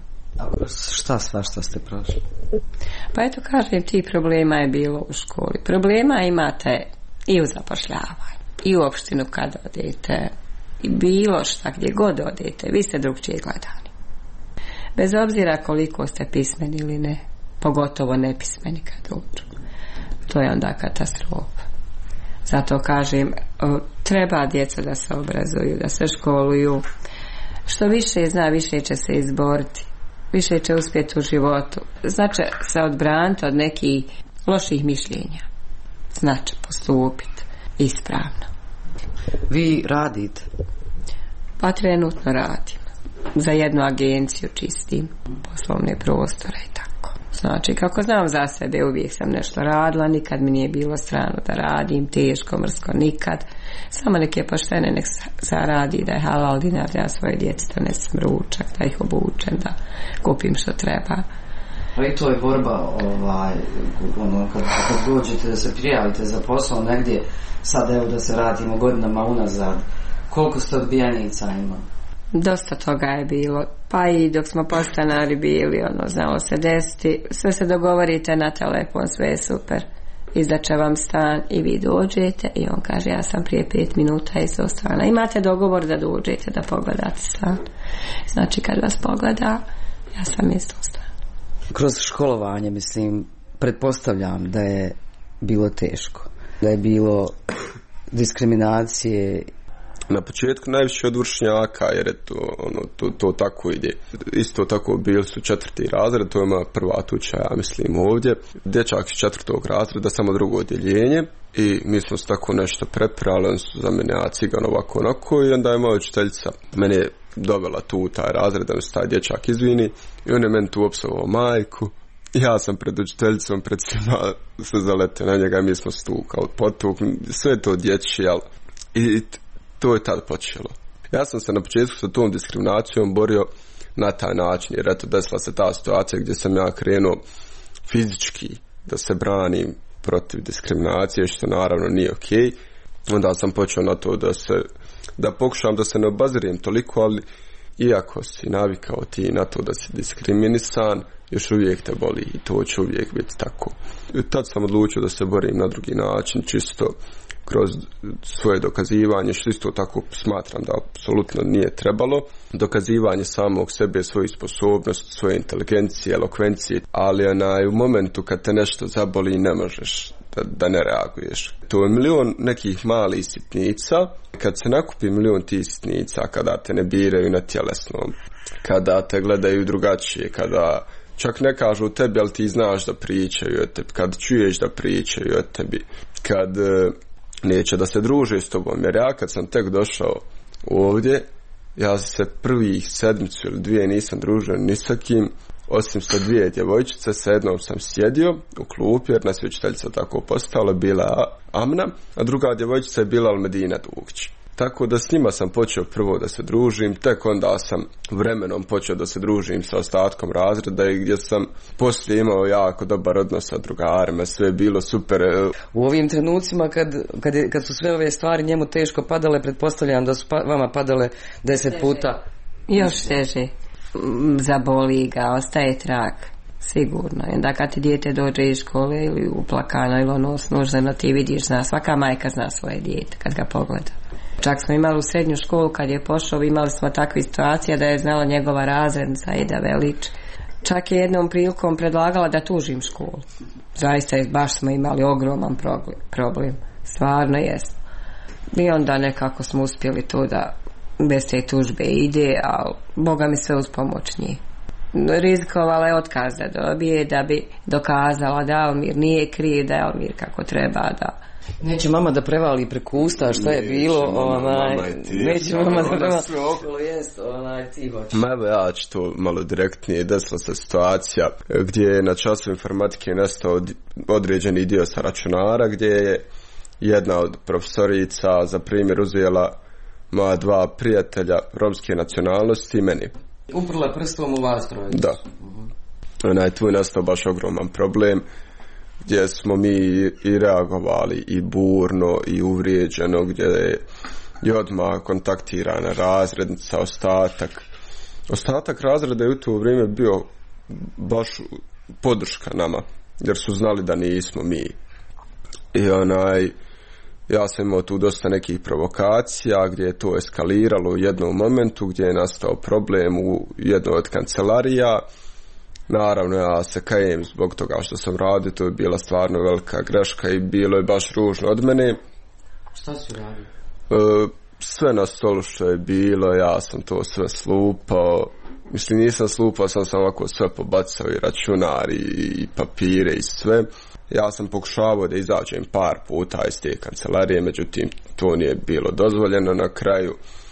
Šta svašta ste prošli? Pa eto kažem, ti problema je bilo u školi. Problema imate i u zapošljavanju, i u opštinu kad odete, i bilo šta gdje god odete, vi ste drugčije gledani. Bez obzira koliko ste pismeni ili ne, pogotovo nepismeni kad dođu. To je onda katastrofa. Zato kažem, treba djeca da se obrazuju, da se školuju. Što više zna, više će se izboriti, više će uspjeti u životu. Znači se odbraniti od nekih loših mišljenja. Znači postupiti ispravno. Vi radite? Pa trenutno radim. Za jednu agenciju čistim poslovne prostore i tako. Znači, kako znam za sebe, uvijek sam nešto radila, nikad mi nije bilo strano da radim, teško, mrsko, nikad. Samo neke poštene nek zaradi, da je halal dinar, da ja svoje djeci donesem ručak, da ih obučem, da kupim što treba. I to je borba, ovaj, ono, kad, kad dođete da se prijavite za posao negdje, sad evo da se vratimo godinama unazad, koliko ste odbijenica ima? Dosta toga je bilo, pa i dok smo podstanari bili, ono, znalo se desiti, sve se dogovorite na telefon, sve je super, izdaće vam stan i vi dođete i on kaže ja sam prije pet minuta iz tog stana, imate dogovor da dođete da pogledate stan, znači kad vas pogleda, ja sam iz tog stana. Kroz školovanje, mislim, pretpostavljam da je bilo teško, da je bilo diskriminacije. Na početku najviše od vršnjaka, jer je to, ono, to, to tako ide. Isto tako bili su četvrti razred, to je moja prva tuča, ja mislim, ovdje. Dječak iz četvrtog razreda, samo drugo odjeljenje, i mi smo se tako nešto preprali, oni su za mene, ja cigan ovako onako, i onda je moja učiteljica mene dovela tu u taj razred, da mi se taj dječak izvini, i on je meni tu opsovao majku. Ja sam pred učiteljicom, pred svima se zaletio na njega, mi smo se tu kao potuk, sve to dječje, jel? I to je tad počelo. Ja sam se na početku sa tom diskriminacijom borio na taj način, jer eto desila se ta situacija gdje sam ja krenuo fizički da se branim protiv diskriminacije, što naravno nije okej. Onda sam počeo na to da se da pokušam da se ne obazirijem toliko, ali iako si navikao ti na to da si diskriminisan, još uvijek te boli i to će uvijek biti tako. I tad sam odlučio da se borim na drugi način, čisto kroz svoje dokazivanje, što isto tako smatram da apsolutno nije trebalo. Dokazivanje samog sebe, svoje sposobnosti, svoje inteligencije, elokvencije, ali onaj, u momentu kad te nešto zaboli ne možeš da, da ne reaguješ. To je milion nekih malih sitnica. Kad se nakupi milion tih sitnica, kada te ne biraju na tjelesnom, kada te gledaju drugačije, kada čak ne kažu tebi, ali ti znaš da pričaju o tebi, kad čuješ da pričaju o tebi, kad neće da se druže s tobom, jer ja kad sam tek došao ovdje, ja se prvih sedmicu ili dvije nisam družio ni sa kim, osim sa dvije djevojčice, sa jednom sam sjedio u klupi, jer nas je učiteljica tako postala, bila Amna, a druga djevojčica je bila Almedina Dugić. Tako da s njima sam počeo prvo da se družim, tek onda sam vremenom počeo da se družim sa ostatkom razreda i gdje sam poslije imao jako dobar odnos sa drugarima, sve je bilo super. U ovim trenucima kad, kad, je, kad su sve ove stvari njemu teško padale, pretpostavljam da su pa, vama padale deset puta. Još teže. Zaboli ga, ostaje trag. Sigurno. I onda kad ti dijete dođe iz škole ili uplakano ili ono snuženo, ti vidiš, zna, svaka majka zna svoje dijete kad ga pogleda. Čak smo imali u srednju školu kad je pošao, imali smo takve situacije da je znala njegova razrednica Eda Velić. Čak je jednom prilikom predlagala da tužim školu. Zaista baš smo imali ogroman problem. Stvarno jest. I onda nekako smo uspjeli to da bez te tužbe ide, a Boga mi sve uz pomoć njih. Rizikovala je otkaz da dobije da bi dokazala da Almir nije kriv, da je Almir kako treba da... Neće mama da prevali preko usta šta je bilo, onaj, neće mama da prevali okolo jest, onaj, ti hoćeš. Ma evo ja ću to malo direktnije, desila se situacija gdje je na času informatike nastao određeni dio sa računara, gdje je jedna od profesorica za primjer uzela moja dva prijatelja romske nacionalnosti i meni. Uprla prstom u vas trojicu. Da. Onaj, tu je nastao baš ogroman problem, gdje smo mi i reagovali i burno i uvrijeđeno, gdje je i odmah kontaktirana razrednica, ostatak. Ostatak razreda je u to vrijeme bio baš podrška nama, jer su znali da nismo mi. I onaj, ja sam imao tu dosta nekih provokacija gdje je to eskaliralo u jednom momentu, gdje je nastao problem u jednoj od kancelarija. Naravno, ja se kajem zbog toga što sam radio, to je bila stvarno velika greška i bilo je baš ružno od mene. Šta si radio? E, sve na stolu što je bilo, ja sam to sve slupao. Mislim, nisam slupao, sam sam ovako sve pobacao, i računar, i, i papire, i sve. Ja sam pokušavao da izađem par puta iz te kancelarije, međutim, to nije bilo dozvoljeno na kraju.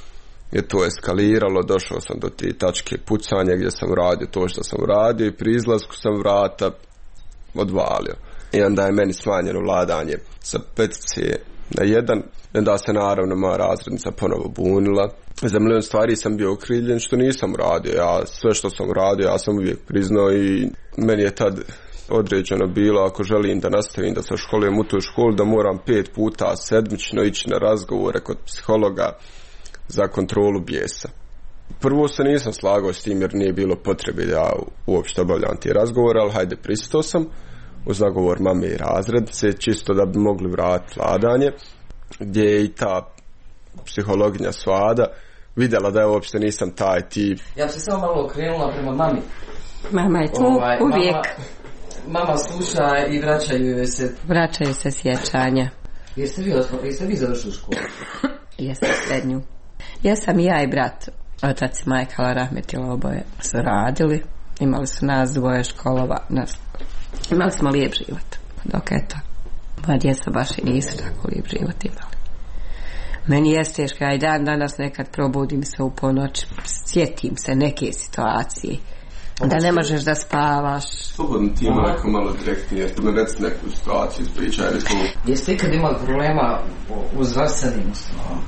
je to eskaliralo, došao sam do te tačke pucanja gdje sam radio to što sam radio i pri izlasku sam vrata odvalio. I onda je meni smanjeno vladanje sa petice na jedan. I onda se naravno moja razrednica ponovo bunila. Za milion stvari sam bio okrivljen što nisam radio. Ja sve što sam radio ja sam uvijek priznao i meni je tad određeno bilo ako želim da nastavim da se školujem u toj školi da moram pet puta sedmično ići na razgovore kod psihologa za kontrolu bijesa. Prvo se nisam slagao s tim jer nije bilo potrebe da ja uopšte obavljam te razgovore, ali hajde pristao sam uz nagovor mame i razrednice čisto da bi mogli vratiti vladanje, gdje je i ta psihologinja Svada vidjela da ja uopšte nisam taj tip. Ja bi se samo malo okrenula prema mami. Mama je tu ovaj, uvijek. Mama, mama sluša i vraćaju joj se. Vraćaju se sjećanja. Jeste vi, jeste vi završili školu? Jesam srednju. Jesam i ja i brat. Otac i majka rahmetila oboje su radili. Imali su nas dvoje školova. Nas. Imali smo lijep život. Dok eto, moja djeca baš i nisu tako lijep život imali. Meni je teško, ja i dan danas nekad probudim se u ponoć, sjetim se neke situacije, da ne možeš da spavaš. Slobodno ti ima neko malo direktnije, da me reci neku situaciju ispričaj. Jeste ikad imali problema u zdravstvenim ustanovama?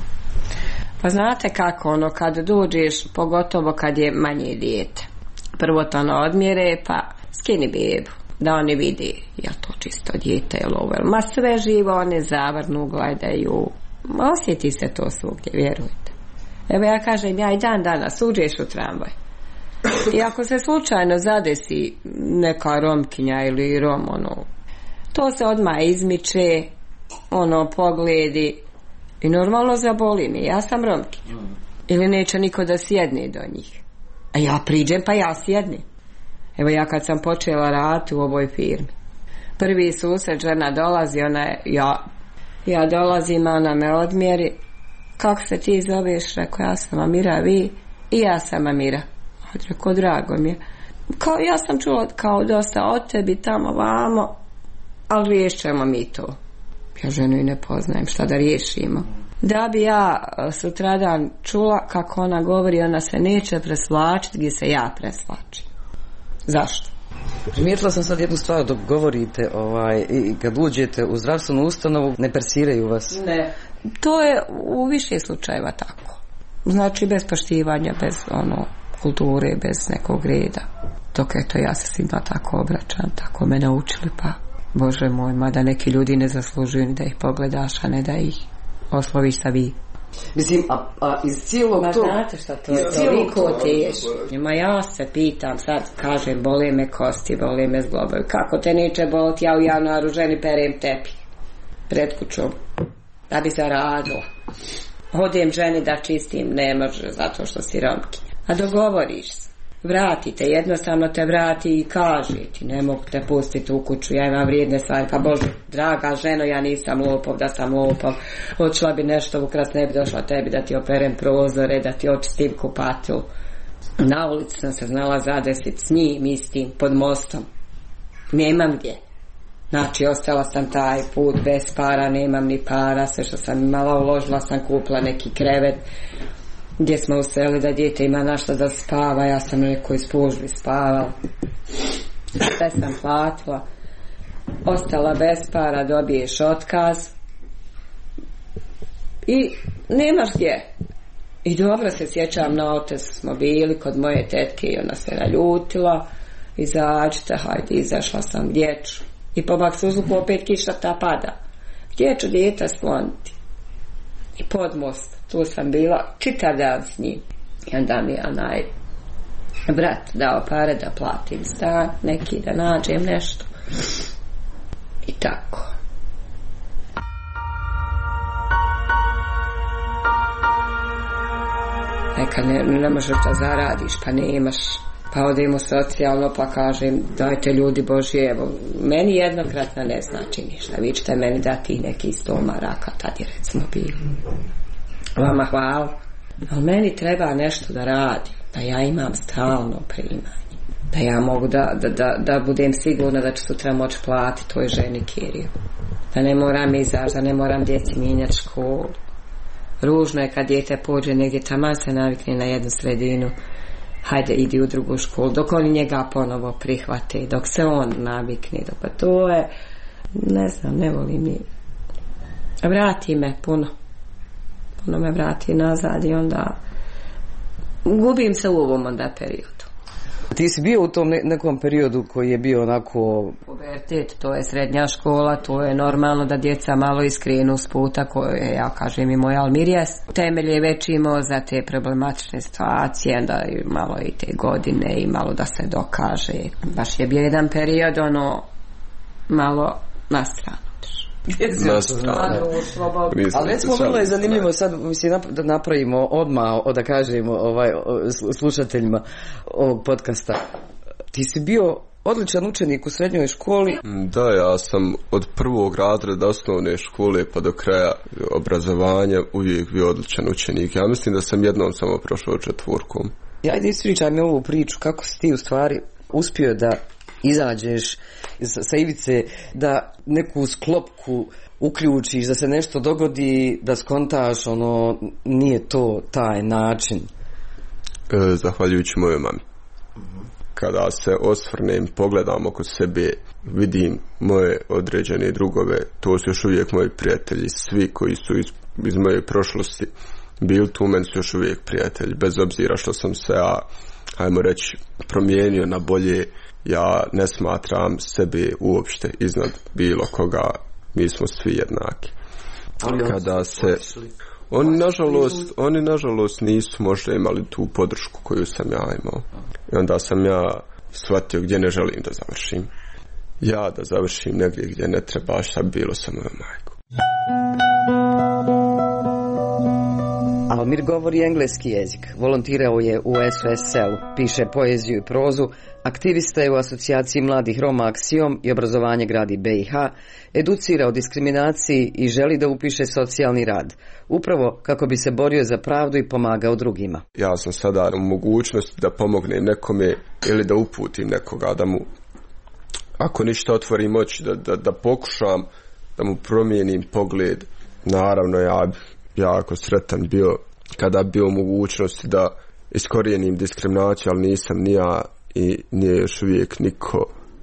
Pa znate kako, ono, kad dođeš, pogotovo kad je manje dijete, prvo to ono odmjere, pa skini bebu, da oni vidi, je to čisto dijete, je ovo, ma sve živo, one zavrnu, gledaju. Osjeti se to svugdje, vjerujte. Evo ja kažem, ja i dan danas uđeš u tramvaj i ako se slučajno zadesi neka Romkinja ili Rom, ono, to se odmah izmiče, ono, pogledi i normalno zaboli mi, ja sam Romkinja. Ili neće niko da sjedne do njih, a ja priđem pa ja sjednem. Evo ja kad sam počela raditi u ovoj firmi, prvi susret, žena dolazi, ona je, ja Ja dolazim, ona me odmjeri. Kako se ti zoveš? Rekao, ja sam Amira, vi? I ja sam Amira. Rekao, drago mi je. Kao, ja sam čula kao dosta od tebi tamo vamo, ali riješćemo mi to. Ja ženu i ne poznajem, šta da riješimo. Da bi ja sutradan čula kako ona govori, ona se neće presvlačiti gdje se ja presvlačim. Zašto? Primijetila sam sad jednu stvar dok govorite, ovaj, i kad uđete u zdravstvenu ustanovu ne persiraju vas. Ne, to je u više slučajeva tako. Znači bez poštivanja, bez ono kulture, bez nekog reda. Dok eto ja se svima tako obraćam, tako me naučili, pa Bože moj, mada neki ljudi ne zaslužuju da ih pogledaš, a ne da ih osloviš sa vi. Mislim, a, a iz cijelog Ma to... znate šta to je, toliko teško. Ma ja se pitam, sad kažem, bole me kosti, bole me zglobovi. Kako te neće boliti, ja u januaru ženi perem tepi pred kućom, da bi zaradila. Odem ženi da čistim, ne može, zato što si Romkinja. A dogovoriš se, vratite, jednostavno te vrati i kaže ti, ne mogu te pustiti u kuću, ja imam vrijedne stvari, pa Bože, draga ženo, ja nisam lopov, da sam lopov, odšla bi nešto ukrast, ne bi došla tebi da ti operem prozore, da ti očistim kupatilu. Na ulici sam se znala zadesiti s njim istim, pod mostom, nemam gdje. Znači, ostala sam taj put bez para, nemam ni para, sve što sam imala uložila sam, kupila neki krevet, gdje smo useli da dijete ima našta da spava, ja sam na nekoj spužbi spavala. Sve sam platila. Ostala bez para, dobiješ otkaz. I nemaš gdje. I dobro se sjećam, na otezu smo bili kod moje tetke i ona se naljutila. Izađite, hajde, izašla sam, gdje ću? I po Maksuzluku opet kiša ta pada. Gdje ću dijete skloniti? I pod most. Tu sam bila čitav dan s njim. I onda mi je onaj brat dao pare da platim stan, neki da nađem nešto. I tako. Nekad ne, ne možeš da zaradiš, pa nemaš. Pa odemo socijalno, pa kažem, dajte ljudi Božji, evo, meni jednokratno ne znači ništa. Vi ćete meni dati neki sto maraka, tad je recimo bili. Vama hvala. Ali meni treba nešto da radim, da ja imam stalno primanje. Da ja mogu da, da, da, da budem sigurna da ću sutra moći platiti toj ženi kiriju. Da ne moram izaći, da ne moram djeci mijenjati školu. ružno je kad dijete pođe negdje, taman se navikne na jednu sredinu, hajde idi u drugu školu, dok oni njega ponovo prihvate, dok se on navikne, pa to je, ne znam, ne volim mi, vrati me puno, puno me vrati nazad i onda gubim se u ovom onda periodu. Ti si bio u tom nekom periodu koji je bio onako... Pubertet, to je srednja škola, to je normalno da djeca malo iskrenu s puta koje, ja kažem i moj Almirija, temelje već imao za te problematične situacije, da i malo i te godine i malo da se dokaže. Baš je bio jedan period, ono, malo na stranu. Na stranu. Ali recimo vrlo je zanimljivo sad, mislim, da napravimo odmah, da kažemo ovaj, slušateljima ovog podcasta. Ti si bio odličan učenik u srednjoj školi. Da, ja sam od prvog razreda osnovne škole pa do kraja obrazovanja uvijek bio odličan učenik. Ja mislim da sam jednom samo prošao četvorkom. Ajde, ispričaj mi ovu priču, kako si ti u stvari uspio da izađeš sa ivice, da neku sklopku uključiš, da se nešto dogodi, da skontaš, ono, nije to taj način. E, zahvaljujući mojoj mami. Kada se osvrnem, pogledam oko sebe, vidim moje određene drugove, to su još uvijek moji prijatelji, svi koji su iz, iz moje prošlosti bili tu, meni su još uvijek prijatelji, bez obzira što sam se, ja, hajmo reći, promijenio na bolje. Ja ne smatram sebe uopšte iznad bilo koga, mi smo svi jednaki. Kada se oni nažalost, oni nažalost nisu možda imali tu podršku koju sam ja imao. I onda sam ja shvatio gdje ne želim da završim. Ja da završim negdje gdje ne treba, šta bi bilo sa mojom majkom. Almir govori engleski jezik, volontirao je u S O S L-u, piše poeziju i prozu, aktivista je u asocijaciji mladih Roma Aksijom i obrazovanje gradi B i H, educira o diskriminaciji i želi da upiše socijalni rad, upravo kako bi se borio za pravdu i pomagao drugima. Ja sam sada u mogućnosti da pomognem nekome ili da uputim nekoga, da mu, ako ništa, otvorim oči, da, da, da pokušam da mu promijenim pogled. Naravno, ja bi jako sretan bio kada bi bio u mogućnosti da iskorijenim diskriminaciju, ali nisam ni ja i nije još uvijek niko,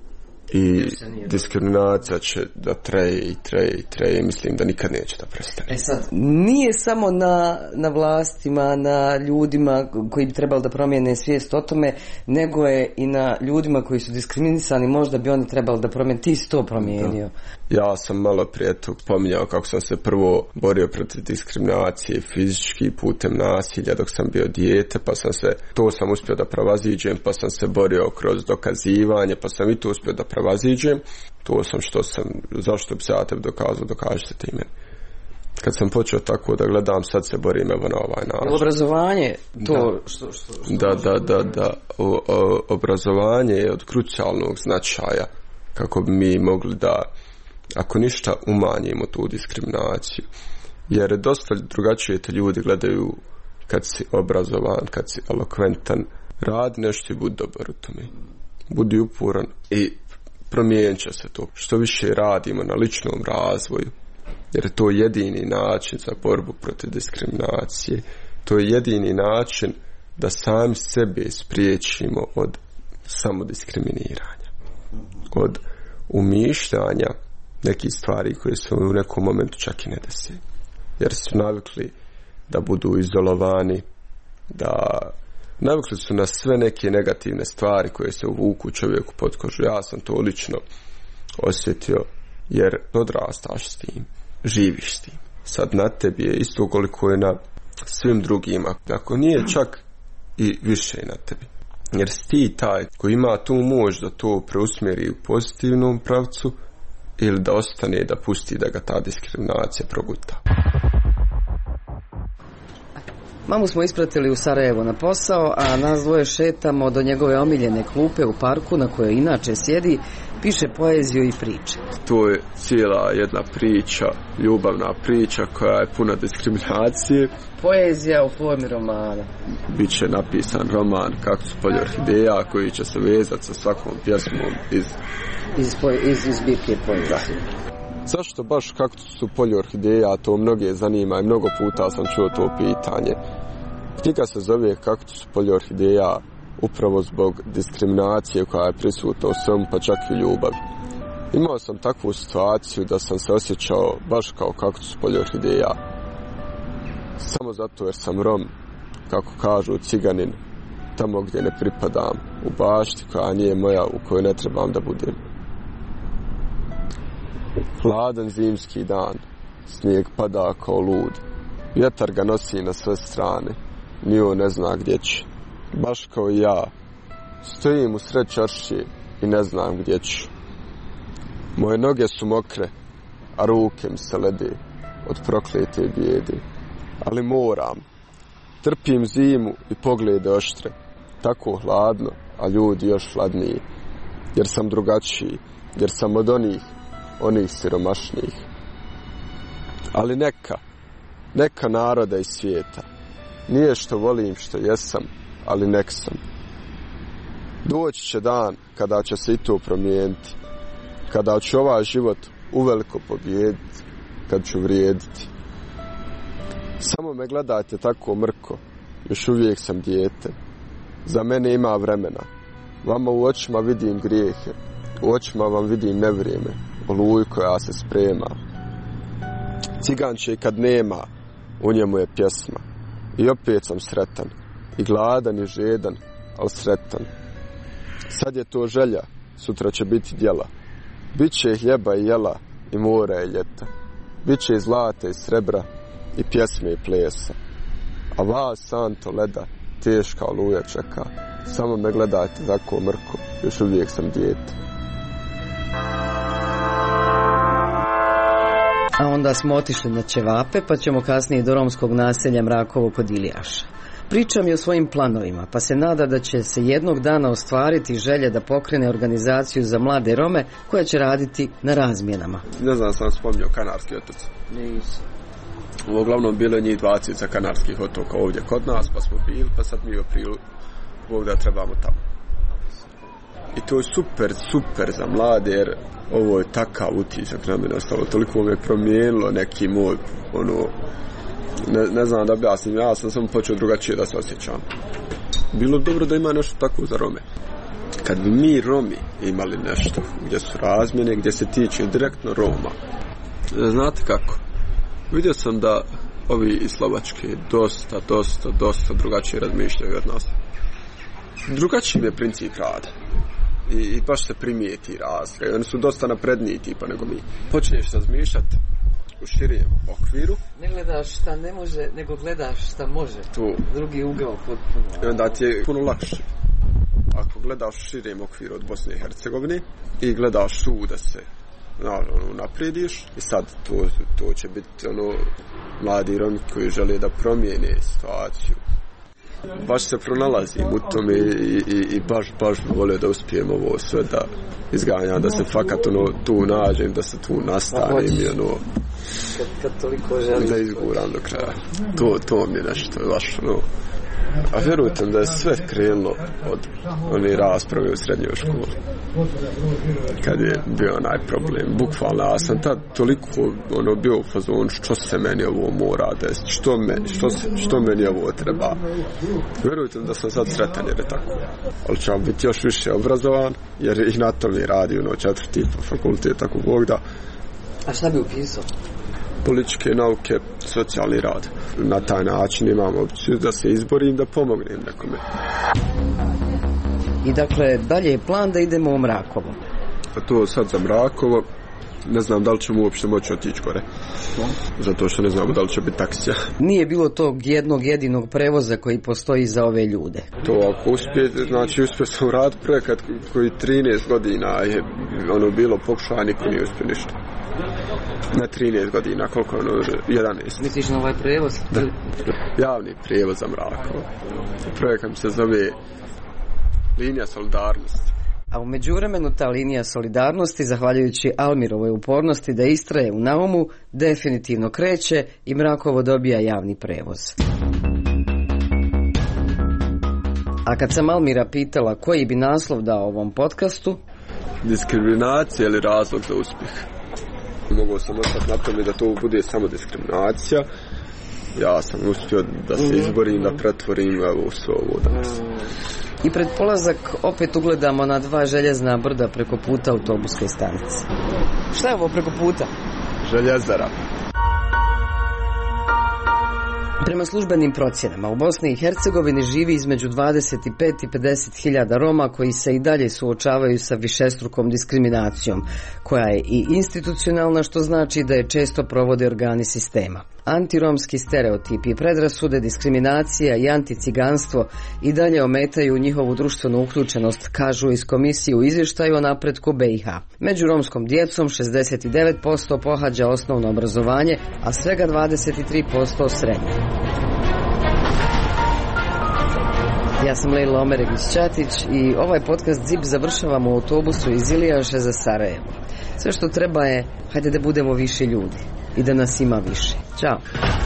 i diskriminacija će da treje i treje i treje, mislim da nikad neće da prestane. E sad, nije samo na, na vlastima, na ljudima koji bi trebali da promijene svijest o tome, nego je i na ljudima koji su diskriminisani, možda bi oni trebali da promijene. Ti si to promijenio. Da. Ja sam malo prije tu pominjao kako sam se prvo borio protiv diskriminacije fizički putem nasilja dok sam bio dijete, pa sam se, to sam uspio da prevaziđem, pa sam se borio kroz dokazivanje, pa sam i to uspio da prevaziđem. To sam što sam, zašto bi se ja tebi dokazao, dokažite ti meni. Kad sam počeo tako da gledam, sad se borim evo na ovaj način. Obrazovanje, to da. Što, što, što da, da, da, da. O, o, obrazovanje je od krucijalnog značaja kako bi mi mogli da, ako ništa, umanjimo tu diskriminaciju. Jer dosta drugačije te ljudi gledaju kad si obrazovan, kad si elokventan, radi nešto i budi dobar u tome. Budi uporan i promijenit će se to. Što više radimo na ličnom razvoju, jer je to jedini način za borbu protiv diskriminacije. To je jedini način da sami sebe spriječimo od samodiskriminiranja, od umišljanja nekih stvari koje se u nekom momentu čak i ne desi. Jer su navikli da budu izolovani, da navikli su na sve neke negativne stvari koje se uvuku čovjeku pod kožu. Ja sam to lično osjetio, jer odrastaš s tim, živiš s tim. Sad na tebi je isto koliko je na svim drugima, ako nije čak i više na tebi. Jer si ti taj koji ima tu moć da to preusmjeri u pozitivnom pravcu ili da ostane da pusti da ga ta diskriminacija proguta. Mamu smo ispratili u Sarajevo na posao, a nas dvoje šetamo do njegove omiljene klupe u parku na kojoj inače sjedi, piše poeziju i priče. To je cijela jedna priča, ljubavna priča koja je puna diskriminacije. Poezija u formi romana. Biće napisan roman Kaktus polje orhideja koji će se vezati sa svakom pjesmom iz iz, iz, iz zbirke poezije. Zašto baš kaktus u polju orhideja, to mnoge zanima i mnogo puta sam čuo to pitanje. Knjiga se zove Kaktus u polju orhideja upravo zbog diskriminacije koja je prisutna u svemu, pa čak i u ljubavi. Imao sam takvu situaciju da sam se osjećao baš kao kaktus u polju orhideja. Samo zato jer sam Rom, kako kažu ciganin, tamo gdje ne pripadam, u bašti koja nije moja, u kojoj ne trebam da budem. Hladan zimski dan, snijeg pada kao lud, vjetar ga nosi na sve strane, ni on ne zna gdje će. Baš kao i ja, stojim u sred čaršije i ne znam gdje ću. Moje noge su mokre, a ruke mi se lede od proklete bijede. Ali moram, trpim zimu i poglede oštre, tako hladno, a ljudi još hladniji. Jer sam drugačiji, jer sam od onih, onih siromašnijih. Ali neka, neka naroda iz svijeta, nije što volim što jesam, ali nek sam. Doći će dan kada će se i to promijeniti, kada ću ovaj život uveliko pobijediti, kad ću vrijediti. Samo me gledajte tako mrko, još uvijek sam dijete. Za mene ima vremena. Vama u očima vidim grijehe, u očima vam vidim nevrijeme, oluju koja se sprema. Ciganče kad nema, u njemu je pjesma. I opet sam sretan, i gladan i žedan, ali sretan. Sad je to želja, sutra će biti djela. Biće hljeba i jela, i mora i ljeta. Biće i zlata i srebra, i pjesme i plesa. A vas, santo leda, teška oluja čeka. Samo me gledajte tako mrko, još uvijek sam dijete. A onda smo otišli na ćevape, pa ćemo kasnije do romskog naselja Mrakovo kod Ilijaša. Priča mi o svojim planovima, pa se nada da će se jednog dana ostvariti želja da pokrene organizaciju za mlade Rome koja će raditi na razmjenama. Ne znam, sam spomnio Kanarski otoci. Nisam. Uglavnom bilo je njih dvadeset sa Kanarskih otoka ovdje kod nas, pa smo bili, pa sad mi je prilu Bog da trebamo tamo. I to je super, super za mlade, jer ovo je takav utisak na mene ostalo, toliko me promijenilo neki moj, ono, ne, ne znam da objasnim, ja sam samo počeo drugačije da se osjećam. Bilo dobro da ima nešto tako za Rome. Kad bi mi Romi imali nešto gdje su razmjene, gdje se tiče direktno Roma, znate kako? Vidio sam da ovi iz Slovačke dosta, dosta, dosta drugačije razmišljaju od nas. Drugačiji je princip rada. I, i baš se primijeti razlika. Oni su dosta napredniji tipa nego mi. Počneš razmišljati u širijem okviru. Ne gledaš šta ne može, nego gledaš šta može. Tu. Drugi ugao potpuno. I onda ti je puno lakše. Ako gledaš u širijem okviru od Bosne i Hercegovine i gledaš tu da se naravno naprediš i sad to, to će biti ono mladi Romi koji žele da promijene situaciju. Baš se pronalazim u tome i, i, i baš, baš volio da uspijem ovo sve da izganjam, da se fakat ono tu nađem, da se tu nastavim i ono kad, kad toliko želiš da izguram do kraja. To, to mi je nešto baš ono. A vjerujte da je sve krenulo od one rasprave u srednjoj školi. Kad je bio onaj problem. Bukvalno, ja sam tad toliko ono, bio u fazonu što se meni ovo mora desiti, što, me, što, što meni ovo treba. Vjerujte da sam sad sretan jer je tako. Ali ću biti još više obrazovan jer i na to mi radi ono četvrti fakultet, tako Bog da. A šta bi upisao? Političke nauke, socijalni rad. Na taj način imam opciju da se izborim, da pomognem nekome. I dakle, dalje je plan da idemo u Mrakovo. A to sad za Mrakovo, ne znam da li ćemo uopšte moći otići gore. Zato što ne znamo da li će biti taksija. Nije bilo tog jednog jedinog prevoza koji postoji za ove ljude. To ako uspije, znači uspio sam raditi projekat koji trinaest godina je ono bilo pokušao, a niko nije uspio ništa. Na trinaest godina, koliko ono, jedanaest. Misliš na ovaj prevoz? Da, javni prevoz za Mrakovo. Projekat se zove Linija solidarnosti. A u međuvremenu ta linija solidarnosti, zahvaljujući Almirovoj upornosti da istraje u naumu, definitivno kreće i Mrakovo dobija javni prevoz. A kad sam Almira pitala koji bi naslov dao ovom podcastu... Diskriminacija ili razlog za uspjeh? Mogao sam ostati na tome da to bude samo diskriminacija. Ja sam uspio da se izborim, da pretvorim evo sve ovo danas. I pred polazak opet ugledamo na dva željezna brda preko puta autobuske stanice. Šta je ovo preko puta? Željezara. Prema službenim procjenama u Bosni i Hercegovini živi između dvadeset pet i pedeset hiljada Roma koji se i dalje suočavaju sa višestrukom diskriminacijom, koja je i institucionalna, što znači da je često provode organi sistema. Antiromski stereotipi, predrasude, diskriminacija i anticiganstvo i dalje ometaju njihovu društvenu uključenost, kažu iz komisije u izvještaju o napretku B i H. Među romskom djecom šezdeset devet posto pohađa osnovno obrazovanje, a svega dvadeset tri posto srednje. Ja sam Lejla Omeregić-Ćatić i ovaj podcast Zip završavamo u autobusu iz Ilijaše za Sarajevo. Sve što treba je, hajde da budemo više ljudi i da nas ima više. Ćao!